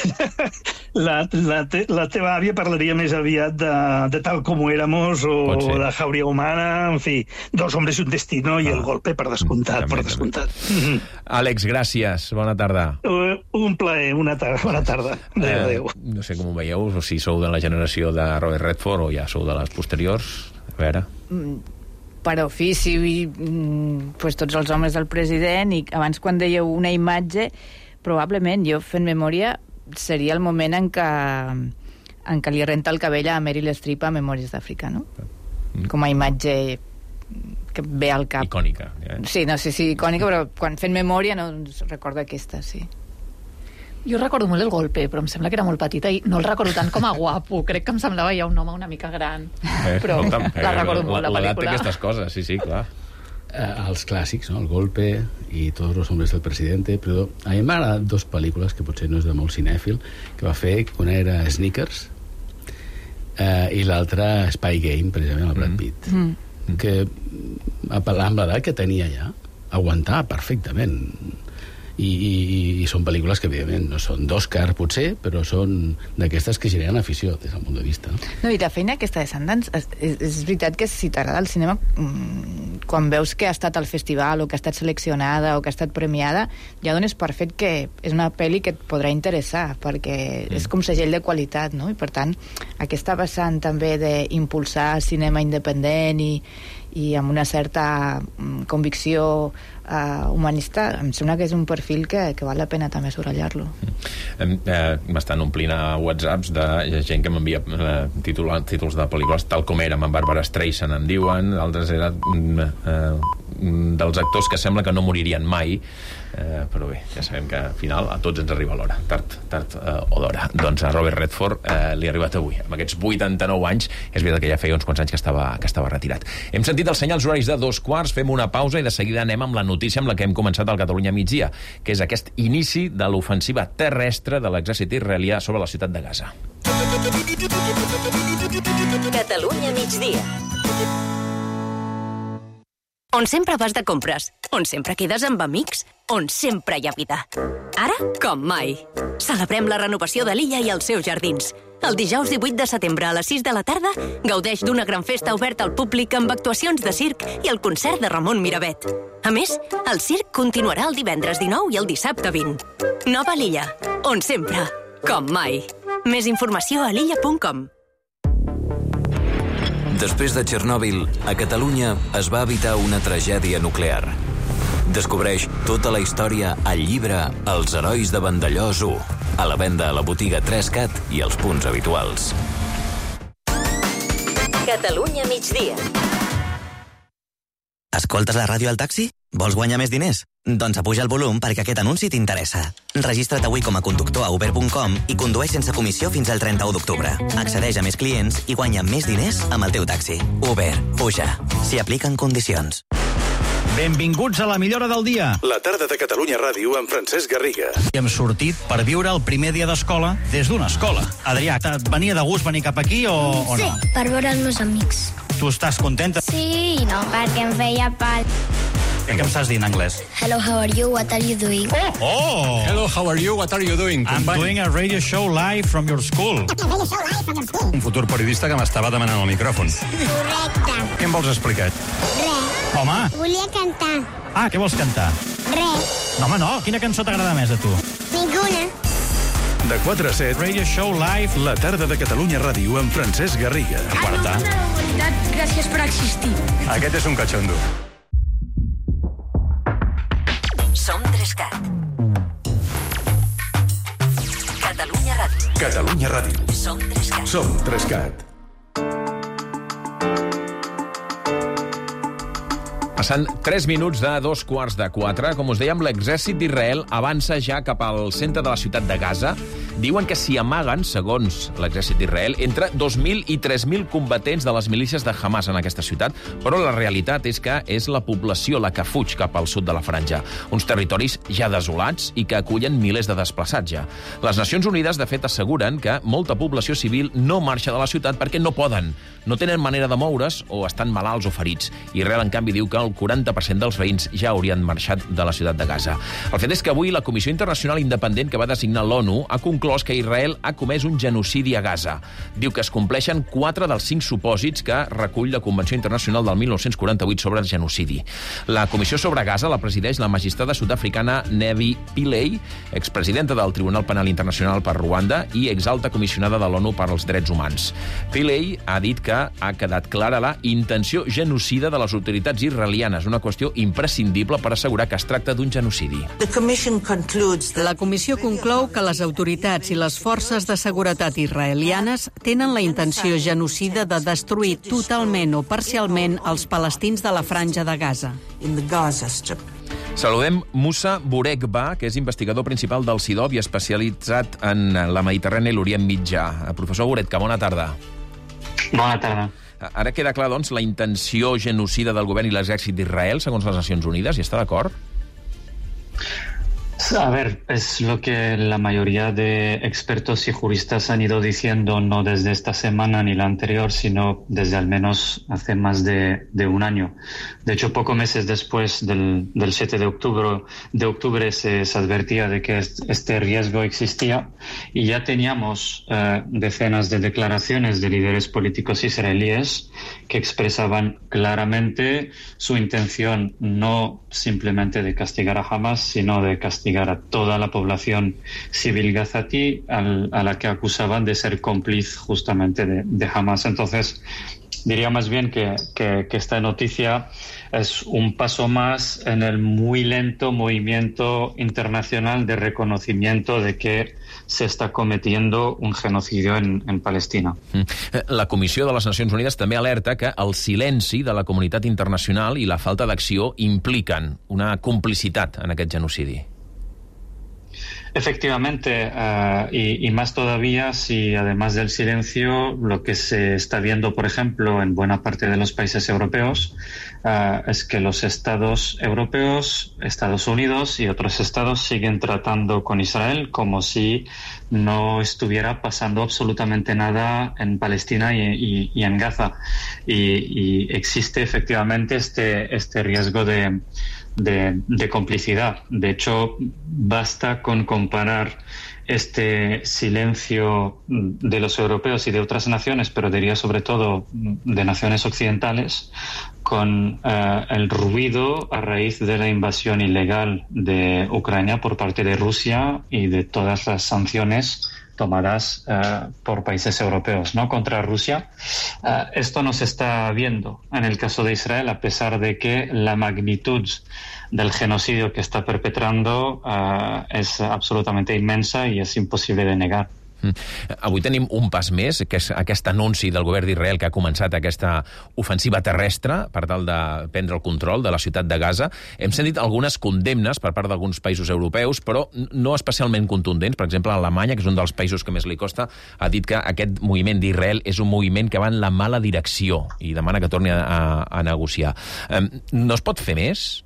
Speaker 17: la, la, te, la teva àvia parlaria més aviat De, de Tal como éramos o de Jauria Humana, en fi, Dos hombres y un destino i ah. El golpe, per descomptat, també, per descomptat.
Speaker 1: Mm-hmm. Àlex, gràcies, bona tarda.
Speaker 17: Uh, un plaer, una tarda, bona tarda. Adéu, eh, adéu.
Speaker 1: No sé com ho veieu, o si sou de la generació de Robert Redford o ja sou de les posteriors. A veure...
Speaker 8: Mm. Per ofici, mm, pues tots els homes del president, i abans quan dèieu una imatge, probablement jo fent memòria seria el moment en què en què li renta el cabell a Meryl Streep a Memòries d'Àfrica, no? Mm. Com a imatge que ve al cap.
Speaker 1: Icònica. Eh?
Speaker 8: Sí, no sé si icònica, però quan fent memòria no recordo aquesta, sí.
Speaker 11: Jo recordo molt El golpe, però em sembla que era molt petita i no el recordo tant com a guapo. Crec que em semblava ja un home una mica gran. Eh, però no, la eh, recordo molt, la, la pel·lícula.
Speaker 1: L'edat té aquestes coses, sí, sí, clar.
Speaker 2: Eh, els clàssics, no? El golpe i Todos los hombres del presidente, però a mi m'agraden dos pel·lícules que potser no és de molt cinèfil, que va fer, una era Sneakers, Uh, i l'altre Spy Game, precisament, el Brad Pitt, mm. que amb l'edat que tenia ja aguantava perfectament I, i, i són pel·lícules que, evidentment, no són d'Òscar, potser, però són d'aquestes que generen afició, des del punt de vista. No,
Speaker 8: no i la feina aquesta de Sundance, és, és, és veritat que si t'agrada el cinema, mmm, quan veus que ha estat al festival o que ha estat seleccionada o que ha estat premiada, ja dones per fet que és una pel·li que et podrà interessar, perquè mm. és com segell de qualitat, no? I per tant, aquesta vessant també d'impulsar cinema independent i, i amb una certa mm, convicció uh, humanista, em sembla que és un perfil que, que val la pena també subratllar-lo.
Speaker 1: Mm. Eh, M'estan omplint a whatsapps de gent que m'envia eh, títols, títols de pel·lícules tal com era, amb Barbara Streisand en diuen, altres eren eh, dels actors que sembla que no moririen mai, eh, però bé, ja sabem que al final a tots ens arriba l'hora, tard, tard eh, o d'hora. Doncs a Robert Redford eh, li ha arribat avui, amb aquests vuitanta-nou anys. És veritat que ja feia uns quants anys que estava, que estava retirat. Hem sentit els senyals horaris de dos quarts, fem una pausa i de seguida anem amb la notícia amb la que hem començat al Catalunya migdia, que és aquest inici de l'ofensiva terrestre de l'exèrcit israelià sobre la ciutat de Gaza.
Speaker 7: Catalunya migdia. On sempre vas de compres, on sempre quedes amb amics, on sempre hi ha vida. Ara, com mai. Celebrem la renovació de l'illa i els seus jardins. El dijous divuit de setembre a les sis de la tarda gaudeix d'una gran festa oberta al públic amb actuacions de circ i el concert de Ramon Miravet. A més, el circ continuarà el divendres dinou i el dissabte vint. Nova l'illa, on sempre, com mai. Més informació a l'illa punt com.
Speaker 18: Després de Txernòbil, a Catalunya es va evitar una tragèdia nuclear. Descobreix tota la història al llibre Els herois de Vandellòs u, a la venda a la botiga tres cat i als punts habituals.
Speaker 7: Catalunya migdia.
Speaker 19: Escoltes la ràdio al taxi? Vols guanyar més diners? Doncs apuja el volum perquè aquest anunci t'interessa. Registra't avui com a conductor a uber punt com i condueix sense comissió fins al trenta-u d'octubre. Accedeix a més clients i guanya més diners amb el teu taxi. Uber, puja. S'hi apliquen condicions.
Speaker 20: Benvinguts a la millora del dia.
Speaker 16: La tarda de Catalunya Ràdio amb Francesc Garriga.
Speaker 20: Hem sortit per viure el primer dia d'escola des d'una escola. Adrià, et venia de gust venir cap aquí o, o no?
Speaker 21: Sí, per veure els meus amics.
Speaker 20: Tu estàs contenta?
Speaker 21: Sí i no, perquè em feia pal.
Speaker 20: Què em estàs dient en anglès?
Speaker 21: Hello, how are you? What are you doing?
Speaker 20: Oh! oh.
Speaker 22: Hello, how are you? What are you doing?
Speaker 20: I'm
Speaker 22: company?
Speaker 20: doing a radio show live from your school.
Speaker 21: Radio show live from your school.
Speaker 22: Un futur periodista que m'estava demanant el micròfon.
Speaker 21: Correcte.
Speaker 22: Què em vols explicar?
Speaker 21: Res.
Speaker 20: Home!
Speaker 21: Volia cantar.
Speaker 20: Ah, què vols cantar?
Speaker 21: Res.
Speaker 20: No, home, no. Quina cançó t'agrada més a tu?
Speaker 21: Ninguna.
Speaker 16: De quatre a set,
Speaker 20: Radio Show Live,
Speaker 16: la tarda de Catalunya Ràdio amb Francesc Garriga.
Speaker 20: Quarta.
Speaker 21: Gràcies per existir.
Speaker 22: Aquest és un cachondo.
Speaker 7: Som tres cat. Catalunya Ràdio.
Speaker 16: Catalunya Ràdio.
Speaker 7: Som tres cat.
Speaker 16: Som tres cat.
Speaker 1: Passant tres minuts de dos quarts de quatre, com us dèiem, l'exèrcit d'Israel avança ja cap al centre de la ciutat de Gaza. Diuen que s'hi amaguen, segons l'exèrcit d'Israel, entre dos mil i tres mil combatents de les milícies de Hamas en aquesta ciutat, però la realitat és que és la població la que fuig cap al sud de la franja. Uns territoris ja desolats i que acullen milers de desplaçats ja. Les Nacions Unides, de fet, asseguren que molta població civil no marxa de la ciutat perquè no poden, no tenen manera de moure's o estan malalts o ferits. Israel, en canvi, diu que el quaranta per cent dels veïns ja haurien marxat de la ciutat de Gaza. El fet és que avui la Comissió Internacional Independent que va designar l'ONU ha conclòs que Israel ha comès un genocidi a Gaza. Diu que es compleixen quatre dels cinc supòsits que recull la Convenció Internacional del mil nou-cents quaranta-vuit sobre el genocidi. La Comissió sobre Gaza la presideix la magistrada sud-africana Nevi Pillay, expresidenta del Tribunal Penal Internacional per Ruanda i exalta comissionada de l'ONU per als Drets Humans. Pillay ha dit que ha quedat clara la intenció genocida de les autoritats israelianes, una qüestió imprescindible per assegurar que es tracta d'un genocidi.
Speaker 23: La comissió conclou que les autoritats i les forces de seguretat israelianes tenen la intenció genocida de destruir totalment o parcialment els palestins de la franja de Gaza.
Speaker 1: Saludem Musa Burekba, que és investigador principal del CIDOB i especialitzat en la Mediterrània i l'Orient Mitjà. Professor Burekba, bona tarda.
Speaker 24: Bona tarda.
Speaker 1: Ara queda clar, doncs, la intenció genocida del govern i l'exèrcit d'Israel, segons les Nacions Unides, i està d'acord?
Speaker 24: A ver, es lo que la mayoría de expertos y juristas han ido diciendo, no desde esta semana ni la anterior, sino desde al menos hace más de, de un año. De hecho, pocos meses después del, del siete de octubre, de octubre se, se advertía de que este riesgo existía y ya teníamos eh, decenas de declaraciones de líderes políticos israelíes que expresaban claramente su intención no simplemente de castigar a Hamas, sino de castigar a toda la población civil gazatí al, a la que acusaban de ser cómplice justamente de, de Hamas. Entonces, diría más bien que, que, que esta noticia es un paso más en el muy lento movimiento internacional de reconocimiento de que se està cometiendo un genocidio en, en Palestina.
Speaker 1: La Comissió de les Nacions Unides també alerta que el silenci de la comunitat internacional i la falta d'acció impliquen una complicitat en aquest genocidi.
Speaker 24: Efectivamente, uh, y, y más todavía si además del silencio lo que se está viendo, por ejemplo, en buena parte de los países europeos uh, es que los estados europeos, Estados Unidos y otros estados siguen tratando con Israel como si no estuviera pasando absolutamente nada en Palestina y, y, y en Gaza. Y, y existe efectivamente este, este riesgo de De, de complicidad. De hecho, basta con comparar este silencio de los europeos y de otras naciones, pero diría sobre todo de naciones occidentales, con uh, el ruido a raíz de la invasión ilegal de Ucrania por parte de Rusia y de todas las sanciones tomadas uh, por países europeos, ¿no?, contra Rusia. Uh, esto no se está viendo en el caso de Israel, a pesar de que la magnitud del genocidio que está perpetrando uh, és absolutamente inmensa i és impossible de negar.
Speaker 1: Mm. Avui tenim un pas més, que és aquest anunci del govern d'Israel que ha començat aquesta ofensiva terrestre per tal de prendre el control de la ciutat de Gaza. Hem sentit algunes condemnes per part d'alguns països europeus, però no especialment contundents. Per exemple, Alemanya, que és un dels països que més li costa, ha dit que aquest moviment d'Israel és un moviment que va en la mala direcció i demana que torni a, a, a negociar. No es pot fer més?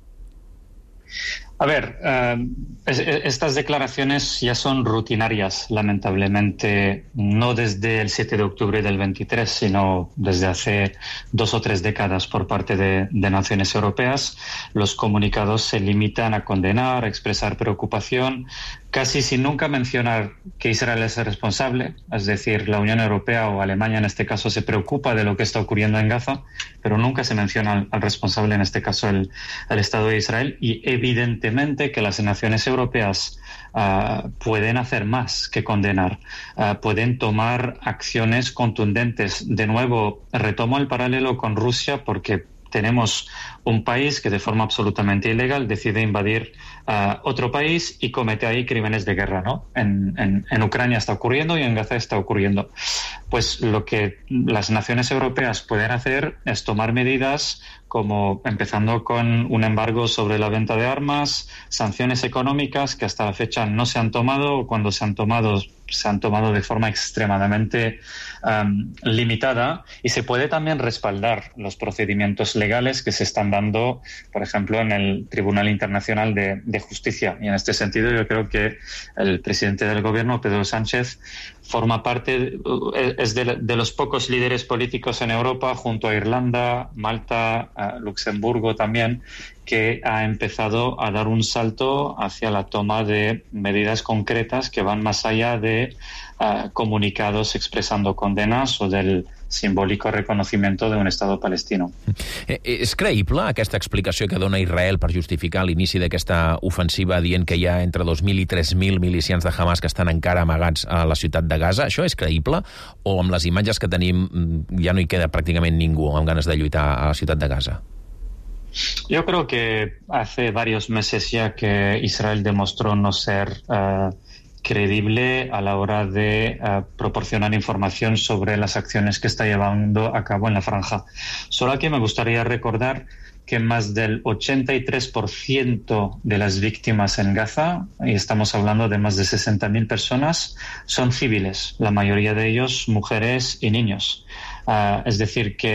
Speaker 24: A ver, uh, es, estas declaraciones ya son rutinarias, lamentablemente, no desde el siete de octubre del veintitrés, sino desde hace dos o tres décadas por parte de, de naciones europeas. Los comunicados se limitan a condenar, a expresar preocupación, casi sin nunca mencionar que Israel es el responsable. Es decir, la Unión Europea o Alemania en este caso se preocupa de lo que está ocurriendo en Gaza, pero nunca se menciona al, al responsable, en este caso el, el Estado de Israel, y evidentemente que las naciones europeas uh, pueden hacer más que condenar, uh, pueden tomar acciones contundentes. De nuevo, retomo el paralelo con Rusia porque tenemos un país que de forma absolutamente ilegal decide invadir uh, otro país y comete ahí crímenes de guerra, ¿no? En, en, en Ucrania está ocurriendo y en Gaza está ocurriendo. Pues lo que las naciones europeas pueden hacer es tomar medidas como empezando con un embargo sobre la venta de armas, sanciones económicas que hasta la fecha no se han tomado, o cuando se han tomado se han tomado de forma extremadamente um, limitada, y se puede también respaldar los procedimientos legales que se están dando, por ejemplo, en el Tribunal Internacional de, de Justicia. Y en este sentido yo creo que el presidente del gobierno, Pedro Sánchez, forma parte, es de, de los pocos líderes políticos en Europa, junto a Irlanda, Malta, uh, Luxemburgo también, que ha empezado a dar un salto hacia la toma de medidas concretas que van más allá de uh, comunicados expresando condenas o del simbòlic reconocimiento de un Estado palestino.
Speaker 1: És creïble aquesta explicació que dona Israel per justificar l'inici d'aquesta ofensiva dient que hi ha entre dos mil i tres mil milicians de Hamas que estan encara amagats a la ciutat de Gaza? Això és creïble? O amb les imatges que tenim ja no hi queda pràcticament ningú amb ganes de lluitar a la ciutat de Gaza?
Speaker 24: Yo creo que hace varios meses ya que Israel demostró no ser uh, creíble a la hora de uh, proporcionar información sobre las acciones que está llevando a cabo en la franja. Solo aquí me gustaría recordar que más del ochenta y tres por ciento de las víctimas en Gaza, y estamos hablando de más de sesenta mil personas, son civiles, la mayoría de ellos mujeres y niños. Uh, es decir, que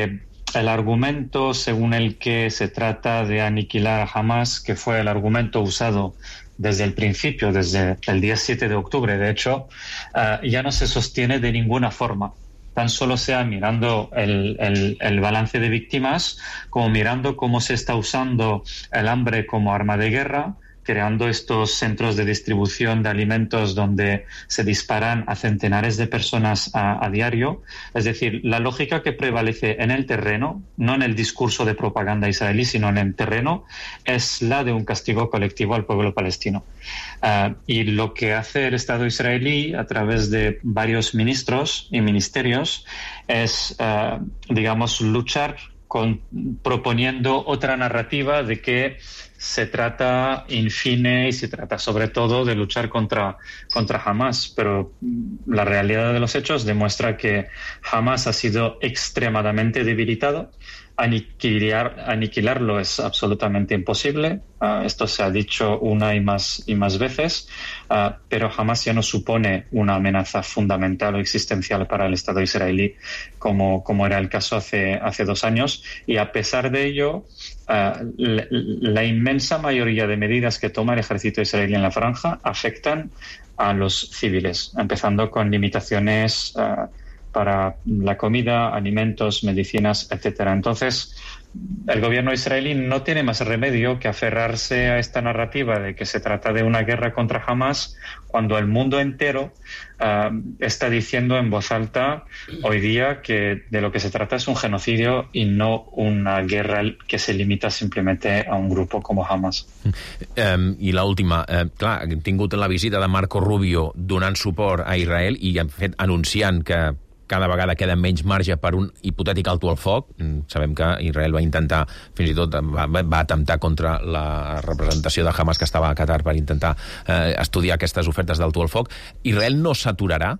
Speaker 24: el argumento según el que se trata de aniquilar a Hamas, que fue el argumento usado desde el principio, desde el día siete de octubre, de hecho, uh, ya no se sostiene de ninguna forma. Tan solo sea mirando el, el, el balance de víctimas, como mirando cómo se está usando el hambre como arma de guerra, creando estos centros de distribución de alimentos donde se disparan a centenares de personas a, a diario. Es decir, la lógica que prevalece en el terreno, no en el discurso de propaganda israelí, sino en el terreno, es la de un castigo colectivo al pueblo palestino. Uh, y lo que hace el Estado israelí a través de varios ministros y ministerios es, uh, digamos, luchar con, proponiendo otra narrativa de que se trata, in fine, y se trata sobre todo de luchar contra, contra Hamas, pero la realidad de los hechos demuestra que Hamas ha sido extremadamente debilitado. Aniquilar, aniquilarlo es absolutamente imposible. Uh, esto se ha dicho una y más, y más veces, uh, pero Hamas ya no supone una amenaza fundamental o existencial para el Estado israelí, como, como era el caso hace, hace dos años. Y a pesar de ello, uh, la, la inmensa mayoría de medidas que toma el ejército israelí en la franja afectan a los civiles, empezando con limitaciones uh, para la comida, alimentos, medicinas, etcétera. Entonces, el gobierno israelí no tiene más remedio que aferrarse a esta narrativa de que se trata de una guerra contra Hamas, cuando el mundo entero uh, está diciendo en voz alta hoy día que de lo que se trata es un genocidio y no una guerra que se limita simplemente a un grupo como Hamas.
Speaker 1: Um, I l'última, uh, clar, hem tingut la visita de Marco Rubio donant suport a Israel i han fet anunciant que cada vegada queda menys marge per un hipotètic alto al foc. Sabem que Israel va intentar, fins i tot va, va atemptar contra la representació de Hamas que estava a Qatar per intentar eh, estudiar aquestes ofertes d'alto al foc. Israel no s'aturarà?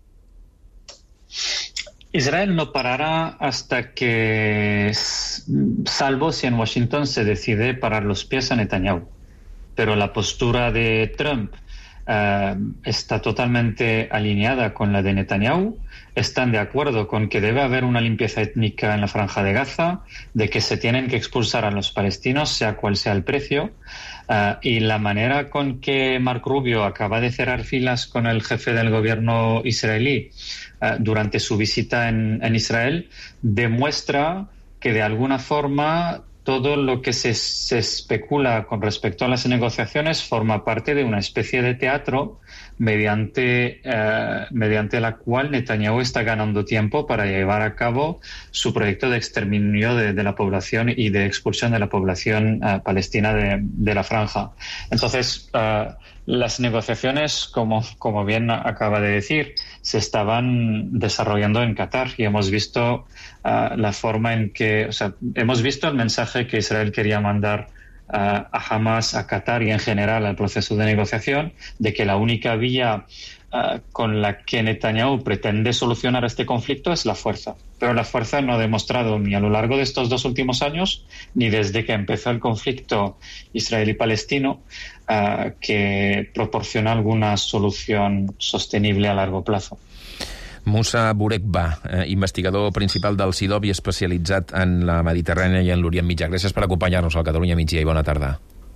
Speaker 24: Israel no parará hasta que, salvo si en Washington se decide parar los pies a Netanyahu. Pero la postura de Trump Uh, está totalmente alineada con la de Netanyahu. Están de acuerdo con que debe haber una limpieza étnica en la Franja de Gaza, de que se tienen que expulsar a los palestinos, sea cual sea el precio. Uh, y la manera con que Mark Rubio acaba de cerrar filas con el jefe del gobierno israelí uh, durante su visita en, en Israel demuestra que de alguna forma todo lo que se, se especula con respecto a las negociaciones forma parte de una especie de teatro mediante, eh, mediante la cual Netanyahu está ganando tiempo para llevar a cabo su proyecto de exterminio de, de la población y de expulsión de la población eh, palestina de, de la franja. Entonces, eh, las negociaciones, como, como bien acaba de decir, se estaban desarrollando en Qatar y hemos visto uh, la forma en que, o sea, hemos visto el mensaje que Israel quería mandar uh, a Hamas, a Qatar y en general al proceso de negociación, de que la única vía uh, con la que Netanyahu pretende solucionar este conflicto es la fuerza. Pero la fuerza no ha demostrado ni a lo largo de estos dos últimos años, ni desde que empezó el conflicto israelí-palestino, uh, que proporciona alguna solución sostenible a largo plazo.
Speaker 1: Musa Burekba, eh, investigador principal del CIDOB i especialitzat en la Mediterrània i en l'Orient Mitjà. Gràcies per acompanyar-nos al Catalunya Migdia i bona tarda.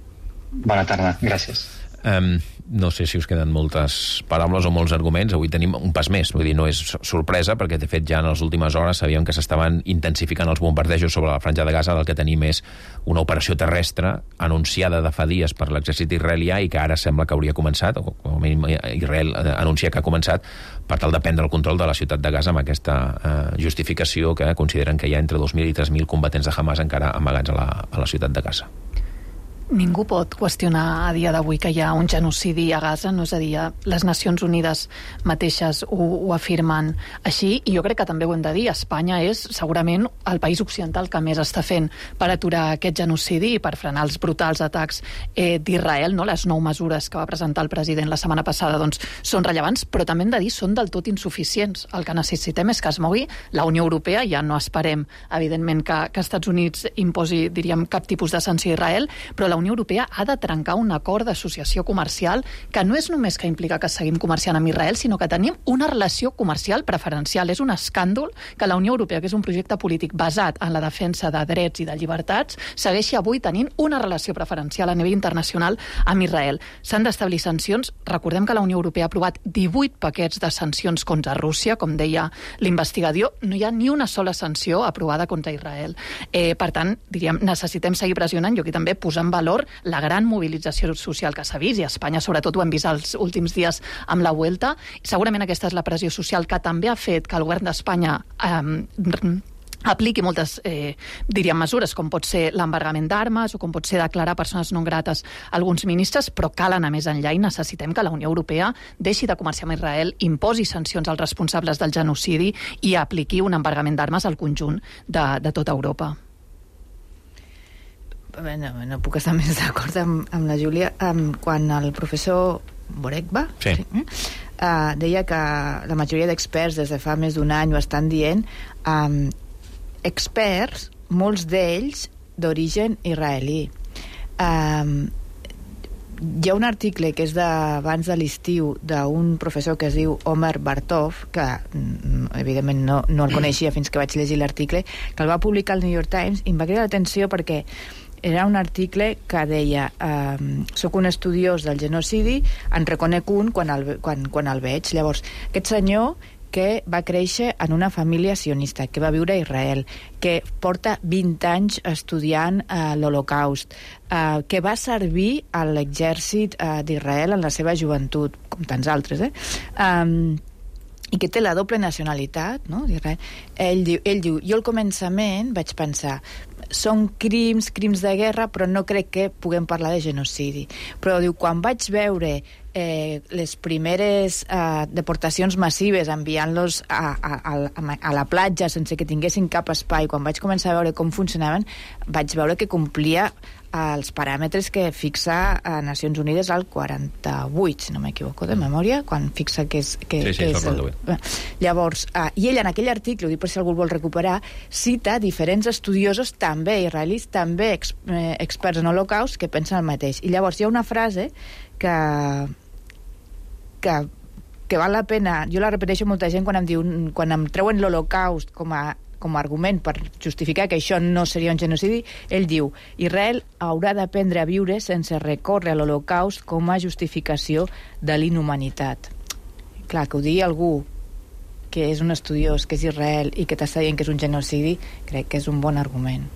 Speaker 24: Bona tarda, gràcies.
Speaker 1: Um, no sé si us queden moltes paraules o molts arguments. Avui tenim un pas més, vull dir, no és sorpresa, perquè de fet ja en les últimes hores sabíem que s'estaven intensificant els bombardejos sobre la Franja de Gaza. El que tenim és una operació terrestre anunciada de fa dies per l'exèrcit israelià i que ara sembla que hauria començat, o com a mínim Israel anuncia que ha començat, per tal de prendre el control de la ciutat de Gaza amb aquesta eh, justificació que consideren que hi ha entre dos mil i tres mil combatents de Hamas encara amagats a la, a la ciutat de Gaza.
Speaker 11: Ningú pot qüestionar a dia d'avui que hi ha un genocidi a Gaza, no? És a dir, les Nacions Unides mateixes ho, ho afirmen així, i jo crec que també ho hem de dir, Espanya és segurament el país occidental que més està fent per aturar aquest genocidi i per frenar els brutals atacs eh, d'Israel, no? Les nou mesures que va presentar el president la setmana passada doncs, són rellevants, però també hem de dir són del tot insuficients. El que necessitem és que es mogui la Unió Europea, ja no esperem, evidentment, que, que Estats Units imposi, diríem, cap tipus de sanció a Israel, però la la Unió Europea ha de trencar un acord d'associació comercial que no és només que implica que seguim comerciant amb Israel, sinó que tenim una relació comercial preferencial. És un escàndol que la Unió Europea, que és un projecte polític basat en la defensa de drets i de llibertats, segueixi avui tenint una relació preferencial a nivell internacional amb Israel. S'han d'establir sancions. Recordem que la Unió Europea ha aprovat divuit paquets de sancions contra Rússia, com deia l'investigador. No hi ha ni una sola sanció aprovada contra Israel. Eh, per tant, diríem, necessitem seguir pressionant. Jo aquí també posar en valor la gran mobilització social que s'ha vist, i a Espanya sobretot ho hem vist els últims dies amb la Vuelta. Segurament aquesta és la pressió social que també ha fet que el govern d'Espanya eh, apliqui moltes, eh, diríem, mesures, com pot ser l'embargament d'armes o com pot ser declarar persones no grates a alguns ministres, però cal anar més enllà i necessitem que la Unió Europea deixi de comerciar amb Israel, imposi sancions als responsables del genocidi i apliqui un embargament d'armes al conjunt de, de tota Europa.
Speaker 8: No, no puc estar més d'acord amb, amb la Júlia. Um, quan el professor Borekba
Speaker 1: sí.
Speaker 8: Sí, uh, deia que la majoria d'experts des de fa més d'un any ho estan dient, um, experts, molts d'ells d'origen israelí. Um, hi ha un article que és d'abans de l'estiu d'un professor que es diu Omer Bartov, que evidentment no, no el coneixia fins que vaig llegir l'article, que el va publicar al New York Times i em va cridar l'atenció perquè era un article que deia um, soc un estudiós del genocidi, en reconec un quan el, quan, quan el veig. Llavors, aquest senyor que va créixer en una família sionista, que va viure a Israel, que porta vint anys estudiant uh, l'Holocaust, uh, que va servir a l'exèrcit uh, d'Israel en la seva joventut, com tants altres, eh? Um, i que té la doble nacionalitat, no? Ell diu, ell diu, jo al començament vaig pensar, són crims, crims de guerra, però no crec que puguem parlar de genocidi. Però diu, quan vaig veure eh, les primeres eh, deportacions massives, enviant-los a, a, a, a la platja sense que tinguessin cap espai, quan vaig començar a veure com funcionaven, vaig veure que complia els paràmetres que fixa a Nacions Unides al quaranta-vuit, si no m'equivoco de memòria, quan fixa que és... Que,
Speaker 1: sí, sí,
Speaker 8: que és el... Llavors, uh, i ell en aquell article, ho dic per si algú el vol recuperar, cita diferents estudiosos, també israelis, també ex, eh, experts en Holocaust, que pensen el mateix. I llavors hi ha una frase que, que, que val la pena, jo la repeteixo molta gent quan em diu, quan em treuen l'Holocaust com a com a argument per justificar que això no seria un genocidi, ell diu, Israel haurà d'aprendre a viure sense recórrer a l'Holocaust com a justificació de l'inhumanitat. Clar, que ho digui algú que és un estudiós, que és Israel i que t'està dient que és un genocidi, crec que és un bon argument.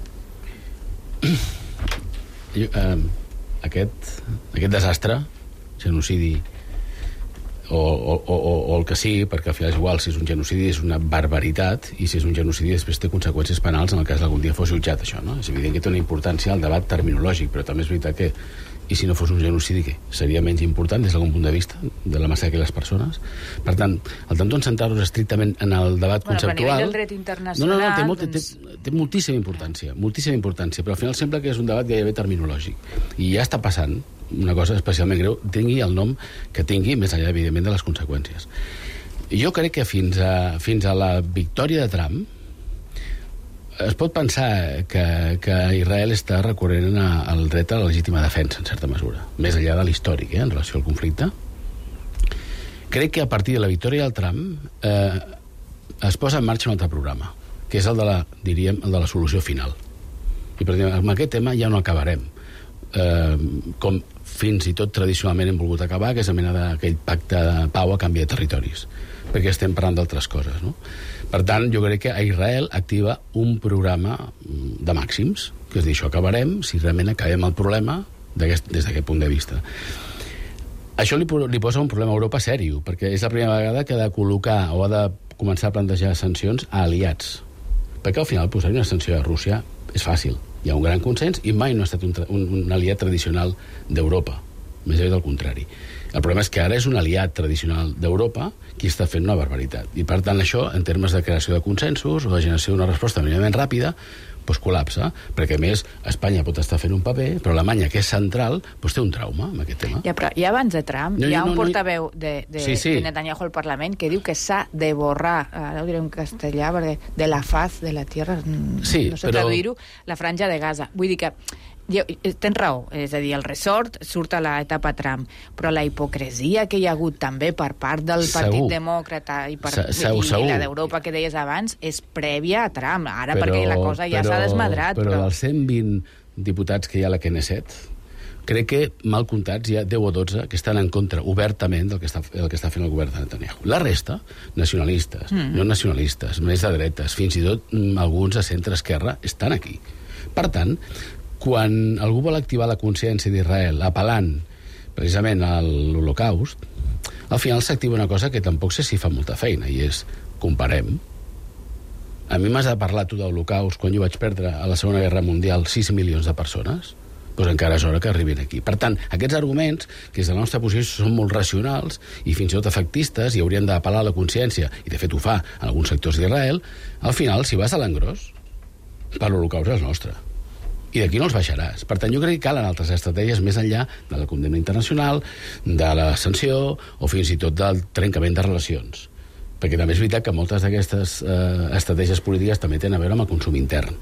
Speaker 2: Jo, eh, aquest, aquest desastre, genocidi, O, o, o, o el que sigui, perquè al final és igual, si és un genocidi és una barbaritat, i si és un genocidi després té conseqüències penals en el cas d'algun dia fos jutjat, això, no? És evident que té una importància el debat terminològic, però també és veritat que, i si no fos un genocidi, què? Seria menys important des d'algun punt de vista de la massacre de les persones? Per tant, el tant en centrar-nos estrictament en el debat
Speaker 8: bueno,
Speaker 2: conceptual...
Speaker 8: Però a nivell del dret internacional...
Speaker 2: No, no, no, té, molt,
Speaker 8: doncs...
Speaker 2: té, té moltíssima importància, moltíssima importància, però al final sembla que és un debat gairebé terminològic. I ja està passant una cosa especialment greu, tingui el nom que tingui, més enllà, evidentment, de les conseqüències. Jo crec que fins a, fins a la victòria de Trump es pot pensar que, que Israel està recorrent a, al dret a la legítima defensa, en certa mesura, més enllà de l'històric, eh, en relació al conflicte. Crec que a partir de la victòria del Trump eh, es posa en marxa un altre programa, que és el de la, diríem, el de la solució final. I per exemple, amb aquest tema ja no acabarem. Eh, com fins i tot tradicionalment hem volgut acabar, que és la mena d'aquell pacte de pau a canvi de territoris, perquè estem parlant d'altres coses, no? Per tant, jo crec que a Israel activa un programa de màxims, que és dir, això acabarem si realment acabem el problema des d'aquest punt de vista. Això li, li posa un problema a Europa sèrio, perquè és la primera vegada que ha de col·locar o ha de començar a plantejar sancions a aliats, perquè al final posar una sanció a Rússia és fàcil. Hi ha un gran consens i mai no ha estat un, un, un aliat tradicional d'Europa, més aviat del contrari. El problema és que ara és un aliat tradicional d'Europa qui està fent una barbaritat. I per tant això, en termes de creació de consensos o de generació d'una resposta mínimament ràpida, doncs col·lapsa, perquè a més Espanya pot estar fent un paper, però Alemanya, que és central, doncs té un trauma amb aquest tema.
Speaker 8: Ja, però ja abans de Trump,
Speaker 2: no,
Speaker 8: hi ha
Speaker 2: no,
Speaker 8: un
Speaker 2: no,
Speaker 8: portaveu de, de,
Speaker 2: sí, sí.
Speaker 8: de Netanyahu al Parlament que diu que s'ha de borrar, ara ho diré en castellà, perquè de la faz de la tierra,
Speaker 2: sí,
Speaker 8: no sé
Speaker 2: però...
Speaker 8: traduir-ho, la franja de Gaza. Vull dir que Jo, tens raó, és a dir, el ressort surt a l'etapa Trump, però la hipocresia que hi ha hagut també per part del Partit
Speaker 2: Segur.
Speaker 8: Demòcrata i, per,
Speaker 2: Se- segur,
Speaker 8: i
Speaker 2: segur.
Speaker 8: la d'Europa que deies abans és prèvia a Trump, ara
Speaker 2: Però-
Speaker 8: perquè la cosa ja
Speaker 2: però-
Speaker 8: s'ha desmadrat.
Speaker 2: Però,
Speaker 8: Però,
Speaker 2: dels cent vint diputats que hi ha a la Knesset, crec que, mal comptats, hi ha deu o dotze que estan en contra obertament del que està, del que està fent el govern de Netanyahu. La resta, nacionalistes,
Speaker 8: Mm.
Speaker 2: no nacionalistes, més de dretes, fins i tot mm, alguns de centre-esquerra, estan aquí. Per tant, quan algú vol activar la consciència d'Israel apel·lant precisament a l'Holocaust, al final s'activa una cosa que tampoc sé si fa molta feina, i és comparem. A mi m'has de parlar tu d'Holocaust quan jo vaig perdre a la Segona Guerra Mundial sis milions de persones? Doncs encara és hora que arribin aquí. Per tant, aquests arguments, que des de la nostra posició són molt racionals i fins i tot efectistes i haurien d'apel·lar a la consciència, i de fet ho fa en alguns sectors d'Israel, al final, si vas a l'engròs, per l'Holocaust és nostre. I d'aquí no els baixaràs. Per tant, jo crec que calen altres estratègies més enllà de la condemna internacional, de la sanció o fins i tot del trencament de relacions. Perquè també és veritat que moltes d'aquestes eh, estratègies polítiques també tenen a veure amb el consum intern.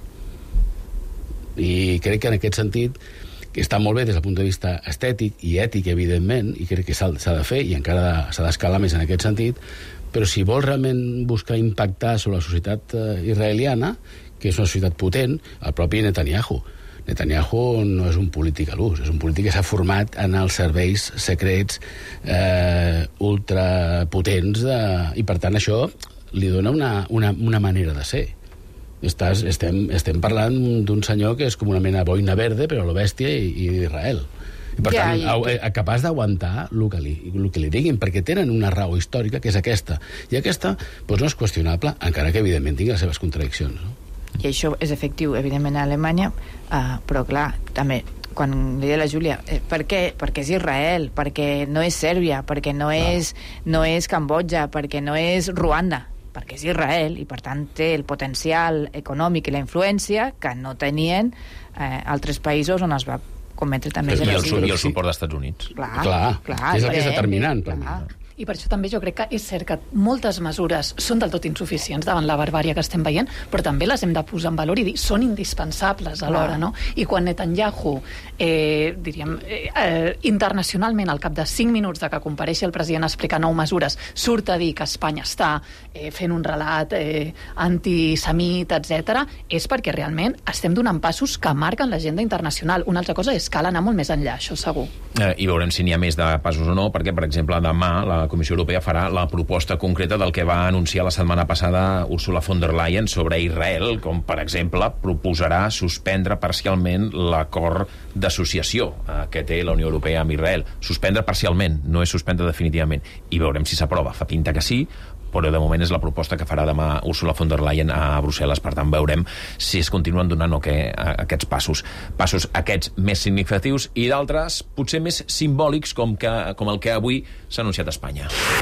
Speaker 2: I crec que en aquest sentit que està molt bé des del punt de vista estètic i ètic, evidentment, i crec que s'ha de fer i encara s'ha d'escalar més en aquest sentit, però si vols realment buscar impactar sobre la societat eh, israeliana, que és una societat potent, el propi Netanyahu. Netanyahu no és un polític a l'ús, és un polític que s'ha format en els serveis secrets eh, ultrapotents de, i per tant això li dona una, una, una manera de ser. Estàs, estem, estem parlant d'un senyor que és com una mena de boina verde, però a lo bèstia i, i d'Israel. I per
Speaker 8: Ja,
Speaker 2: tant,
Speaker 8: i-
Speaker 2: eh, capaç d'aguantar el que, li, el que li diguin, perquè tenen una raó històrica, que és aquesta. I aquesta doncs, no és qüestionable, encara que evidentment tingui les seves contradiccions. No?
Speaker 8: i això és efectiu, evidentment, a Alemanya, uh, però clar, també quan li deia la Júlia, eh, per què? Perquè és Israel, perquè no és Sèrbia, perquè no és, no és Cambodja, perquè no és Ruanda, perquè és Israel, i per tant té el potencial econòmic i la influència que no tenien eh, altres països on es va cometre també
Speaker 1: I el,
Speaker 8: genocidi.
Speaker 1: su- i el suport dels Estats Units.
Speaker 8: Clar,
Speaker 2: Clar,
Speaker 8: clar,
Speaker 2: és el que és
Speaker 8: evident,
Speaker 2: determinant per
Speaker 8: clar.
Speaker 2: mi.
Speaker 11: I per això també jo crec que és cert que moltes mesures són del tot insuficients davant la barbària que estem veient, però també les hem de posar en valor i dir són indispensables alhora, no? I quan Netanyahu, eh, diríem, eh, eh, internacionalment, al cap de cinc minuts de que compareixi el president a explicar nou mesures, surt a dir que Espanya està eh, fent un relat eh, antisemit, etcètera, és perquè realment estem donant passos que marquen l'agenda internacional. Una altra cosa és cal anar molt més enllà, això segur.
Speaker 1: Eh, I veurem si n'hi ha més de passos o no, perquè, per exemple, demà la Comissió Europea farà la proposta concreta del que va anunciar la setmana passada Ursula von der Leyen sobre Israel, com, per exemple, proposarà suspendre parcialment l'acord d'associació eh, que té la Unió Europea amb Israel. Suspendre parcialment, no és suspendre definitivament. I veurem si s'aprova. Fa pinta que sí, però de moment és la proposta que farà demà Ursula von der Leyen a Brussel·les. Per tant, veurem si es continuen donant o què a- aquests passos. Passos aquests més significatius i d'altres potser més simbòlics, com, que, com el que avui s'ha anunciat a Espanya.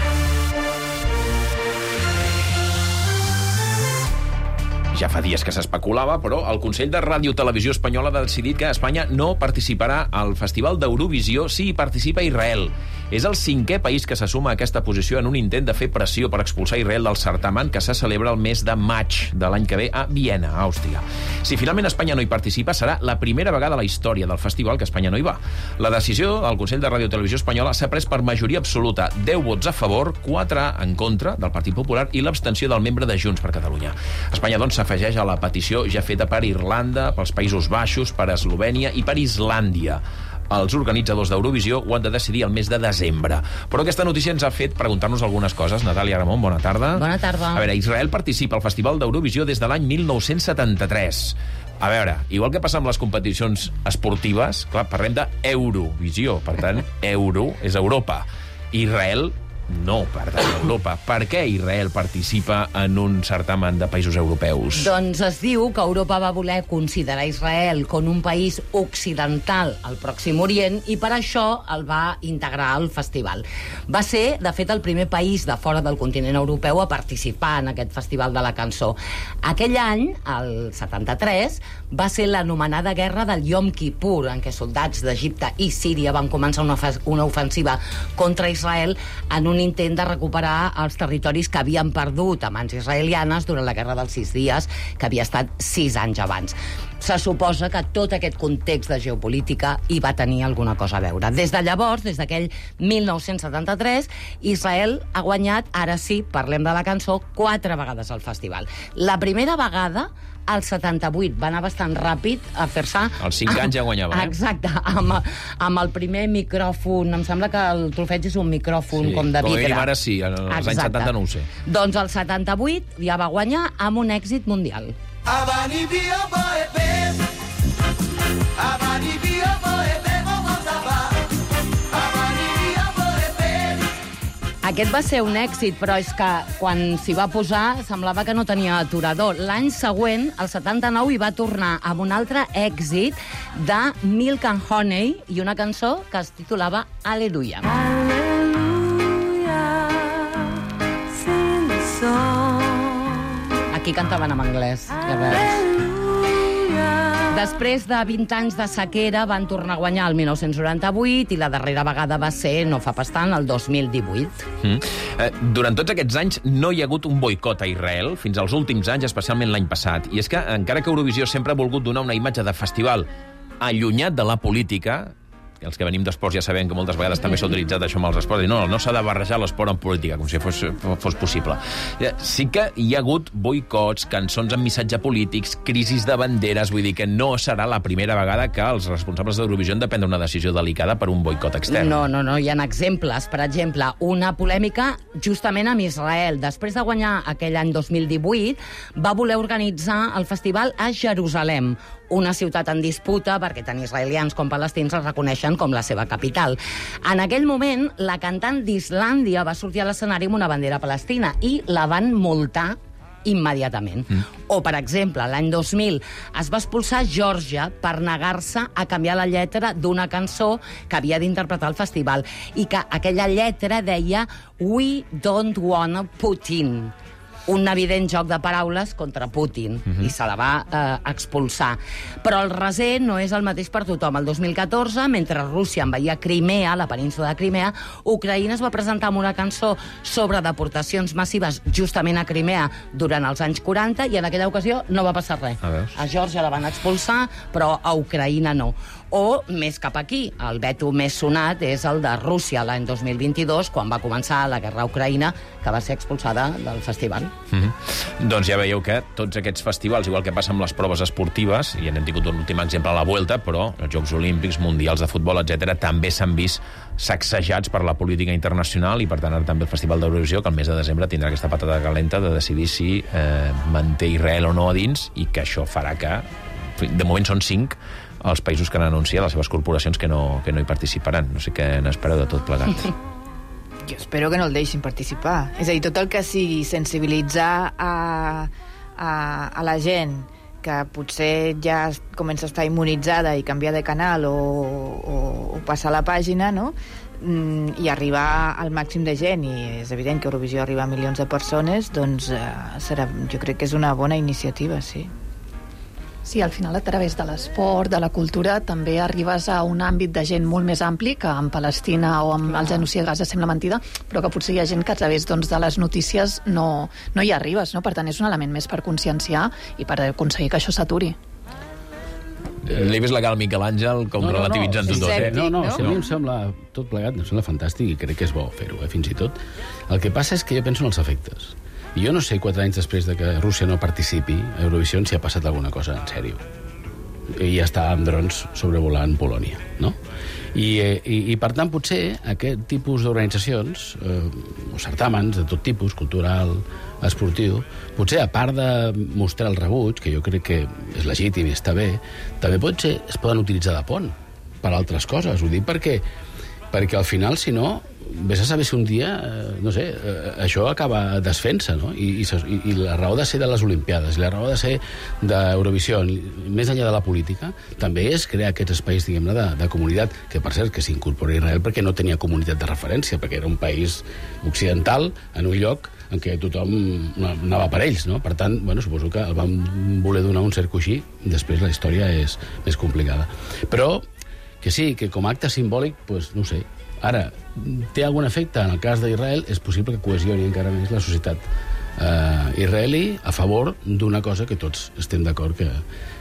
Speaker 1: Ja fa dies que s'especulava, però el Consell de Ràdio Televisió Espanyola ha decidit que Espanya no participarà al Festival d'Eurovisió si hi participa Israel. És el cinquè país que se suma a aquesta posició en un intent de fer pressió per expulsar Israel del certamen que se celebra el mes de maig de l'any que ve a Viena, a Àustria. Si finalment Espanya no hi participa, serà la primera vegada a la història del festival que Espanya no hi va. La decisió del Consell de Ràdio Televisió Espanyola s'ha pres per majoria absoluta, deu vots a favor, quatre en contra del Partit Popular i l'abstenció del membre de Junts per Catalunya. Espanya, doncs, s'afegeix a la petició ja feta per Irlanda, pels Països Baixos, per Eslovènia i per Islàndia. Els organitzadors d'Eurovisió ho han de decidir el mes de desembre. Però aquesta notícia ens ha fet preguntar-nos algunes coses. Natàlia Ramon, bona tarda.
Speaker 3: Bona tarda.
Speaker 1: A veure, Israel participa al Festival d'Eurovisió des de l'any mil nou-cents setanta-tres. A veure, igual que passa amb les competicions esportives, clar, parlem d'Eurovisió, per tant, euro és Europa. Israel no, per tant, Europa. Per què Israel participa en un certamen de països europeus?
Speaker 3: Doncs es diu que Europa va voler considerar Israel com un país occidental al Pròxim Orient i per això el va integrar al festival. Va ser, de fet, el primer país de fora del continent europeu a participar en aquest festival de la cançó. Aquell any, el setanta-tres, va ser l'anomenada Guerra del Yom Kippur, en què soldats d'Egipte i Síria van començar una, una ofensiva contra Israel en un intent de recuperar els territoris que havien perdut a mans israelianes durant la Guerra dels Sis Dies, que havia estat sis anys abans. Se suposa que tot aquest context de geopolítica hi va tenir alguna cosa a veure. Des de llavors, des d'aquell mil nou-cents setanta-tres, Israel ha guanyat, ara sí, parlem de la cançó, quatre vegades al festival. La primera vegada, al setanta-vuit, va anar bastant ràpid a fer-se...
Speaker 1: Als cinc anys ja guanyava, eh?
Speaker 3: Exacte, amb, amb el primer micròfon, em sembla que el trofeig és un micròfon
Speaker 1: Sí,
Speaker 3: com de
Speaker 1: com a
Speaker 3: vidre.
Speaker 1: mínim ara sí, als anys
Speaker 3: Exacte.
Speaker 1: setanta no ho sé.
Speaker 3: Doncs el setanta-vuit ja va guanyar amb un èxit mundial. Aquest va ser un èxit, però és que quan s'hi va posar semblava que no tenia aturador. L'any següent, el setanta-nou, hi va tornar amb un altre èxit de Milk and Honey i una cançó que es titulava Aleluia. Aquí cantaven en anglès, ja veus. Després de vint anys de sequera van tornar a guanyar el mil nou-cents noranta-vuit i la darrera vegada va ser, no fa pas tant, el dos mil divuit.
Speaker 1: Mm. Eh, durant tots aquests anys no hi ha hagut un boicot a Israel, fins als últims anys, especialment l'any passat. I és que, encara que Eurovisió sempre ha volgut donar una imatge de festival allunyat de la política, els que venim d'esports ja sabem que moltes vegades també s'ha utilitzat això amb els esports, i no, no s'ha de barrejar l'esport amb política, com si fos, fos possible. Sí que hi ha hagut boicots, cançons amb missatge polítics, crisis de banderes, vull dir que no serà la primera vegada que els responsables d'Eurovisió han de prendre una decisió delicada per un boicot extern.
Speaker 3: No, no, no, hi ha exemples. Per exemple, una polèmica justament amb Israel. Després de guanyar aquell any dos mil divuit, va voler organitzar el festival a Jerusalem, una ciutat en disputa perquè tant israelians com palestins el reconeixen com la seva capital. En aquell moment, la cantant d'Islàndia va sortir a l'escenari amb una bandera palestina i la van multar immediatament. Mm. O, per exemple, l'any dos mil es va expulsar Geòrgia per negar-se a canviar la lletra d'una cançó que havia d'interpretar al festival i que aquella lletra deia We don't wanna Putin. Un evident joc de paraules contra Putin, uh-huh. i se la va eh, expulsar. Però el raser no és el mateix per tothom. El dos mil catorze, mentre Rússia envaïa Crimea, la península de Crimea, Ucraïna es va presentar amb una cançó sobre deportacions massives justament a Crimea durant els anys quaranta, i en aquella ocasió no va passar res.
Speaker 1: A,
Speaker 3: a Geòrgia la van expulsar, però a Ucraïna no. O, més cap aquí, el veto més sonat és el de Rússia l'any dos mil vint-i-dos, quan va començar la guerra a Ucraïna, que va ser expulsada del festival.
Speaker 1: Mm-hmm. Doncs ja veieu que tots aquests festivals, igual que passa amb les proves esportives, i n'hem tingut un últim exemple a la Vuelta, però els Jocs Olímpics, Mundials de Futbol, etcètera, també s'han vist sacsejats per la política internacional, i per tant ara també el Festival d'Eurovisió, que el mes de desembre tindrà aquesta patata calenta de decidir si eh, manté Israel o no a dins, i que això farà que, de moment són cinc, els països que han anunciat, les seves corporacions, que no, que no hi participaran. No sé què n'espereu de tot plegat.
Speaker 8: Jo espero que no el deixin participar. És a dir, tot el que sigui sensibilitzar a, a, a la gent que potser ja comença a estar immunitzada i canviar de canal o, o, o passar la pàgina, no? Mm, i arribar al màxim de gent, i és evident que Eurovisió arriba a milions de persones, doncs eh, serà, jo crec que és una bona iniciativa, sí.
Speaker 11: Sí, al final, a través de l'esport, de la cultura, també arribes a un àmbit de gent molt més ampli que en Palestina o amb el genocidi de Gaza sembla mentida, però que potser hi ha gent que a través doncs, de les notícies no, no hi arribes, no? Per tant, és un element més per conscienciar i per aconseguir que això s'aturi.
Speaker 1: L'he vist la cara al Miquel Àngel com no, no, relativitzant-ho
Speaker 2: no,
Speaker 1: tot, eh?
Speaker 2: No, no,
Speaker 1: no?
Speaker 2: Si a mi em sembla tot plegat, em sembla fantàstic i crec que és bo fer-ho, eh, fins i tot. El que passa és que jo penso en els efectes. I jo no sé, quatre anys després de que Rússia no participi a Eurovisió, si ha passat alguna cosa en sèrio. I ja està amb drons sobrevolant Polònia, no? I, i, i per tant, potser aquest tipus d'organitzacions, eh, o certàmens de tot tipus, cultural, esportiu, potser, a part de mostrar el rebuig, que jo crec que és legítim i està bé, també potser es poden utilitzar de pont per altres coses. Ho dic perquè, perquè al final, si no, vés a saber si un dia, no sé, això acaba desfent-se, no? I, i, i la raó de ser de les Olimpiades, i la raó de ser d'Eurovisió, més enllà de la política, també és crear aquests espais, diguem-ne, de, de comunitat, que per cert, que s'incorpora a Israel perquè no tenia comunitat de referència, perquè era un país occidental en un lloc en què tothom anava per ells, no? Per tant, bueno, suposo que el van voler donar un cert coixí, i després la història és més complicada. Però que sí, que com a acte simbòlic, doncs, no ho sé. Ara, té algun efecte? En el cas d'Israel, és possible que cohesioni encara més la societat eh, israelí a favor d'una cosa que tots estem d'acord que,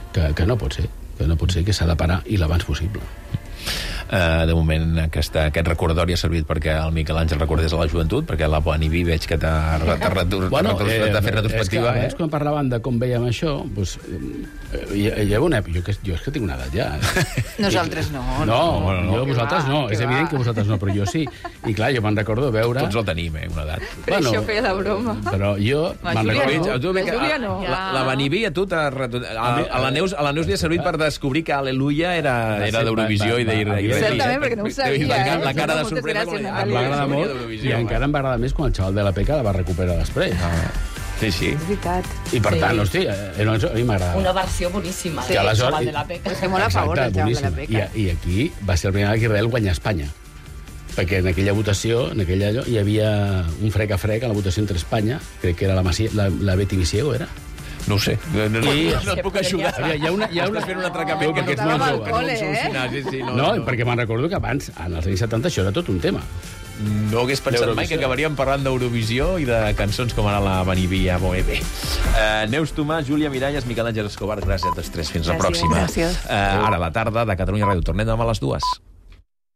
Speaker 2: que, que no pot ser, que no pot ser, que s'ha de parar i l'abans possible.
Speaker 1: Uh, de moment aquesta, aquest recordatori ha servit perquè el Miquel Àngel recordés a la joventut, perquè la Boaniví veig que t'ha
Speaker 2: bueno,
Speaker 1: eh, fet retrospectiva.
Speaker 2: És que abans,
Speaker 1: eh?
Speaker 2: quan parlaven de com veiem això, doncs, eh, hi, hi ha una època, jo, que, jo és que tinc una edat ja. Eh?
Speaker 8: Nosaltres no.
Speaker 2: No, no, no, no jo, vosaltres no, és evident que vosaltres no, però jo sí. I clar, jo me'n recordo veure...
Speaker 1: Tots el tenim, eh, una edat.
Speaker 8: Però bueno, això feia la broma.
Speaker 2: Però jo me'n recordo...
Speaker 8: No. La Júlia no.
Speaker 1: La, la Boaniví a tu t'ha... A, a, la Neus, a la Neus li ha servit per descobrir que Aleluia era, era d'Eurovisió i d'Israel.
Speaker 8: Certament, perquè no ho sabia,
Speaker 1: la,
Speaker 8: eh?
Speaker 1: la cara de sorpresa
Speaker 2: em va agradar molt i encara em va agradar més quan el xaval de la Peca la va recuperar després.
Speaker 1: Ah. Sí, sí.
Speaker 8: És veritat.
Speaker 2: I per
Speaker 3: Sí.
Speaker 2: tant, hosti, eh, no, a mi m'agradava.
Speaker 3: Una versió boníssima.
Speaker 2: Sí,
Speaker 3: el
Speaker 2: aleshores-
Speaker 3: xaval de la Peca.
Speaker 8: És que molt a favor del xaval de la
Speaker 2: boníssim.
Speaker 8: Peca.
Speaker 2: I, I aquí va ser el primer que Israel guanyar Espanya. Perquè en aquella votació, en aquella allò, hi havia un frec a frec a la votació entre Espanya, crec que era la, Masia, la, la Betty Visiego, era?
Speaker 1: No ho sé. No, no,
Speaker 2: I-
Speaker 1: no et puc ajudar.
Speaker 2: Hi ha una, hi ha una...
Speaker 1: Estàs fent un atracament que,
Speaker 2: perquè
Speaker 1: que,
Speaker 2: ets molt
Speaker 1: no,
Speaker 2: jove.
Speaker 1: que no em solucionar. Sí, sí, no,
Speaker 2: No,
Speaker 1: no.
Speaker 2: perquè me'n recordo que abans, en els anys setanta, això era tot un tema.
Speaker 1: No hagués pensat mai que acabaríem parlant d'Eurovisió i de cançons com ara la Boaniví a Boebe. Uh, Neus Tomàs, Júlia Miralles, Miquel Àngel Escobar, gràcies a tots tres. Fins la
Speaker 8: Gràcies.
Speaker 1: pròxima.
Speaker 8: Gràcies.
Speaker 1: Uh, ara a la tarda de Catalunya Ràdio. Tornem demà a les dues.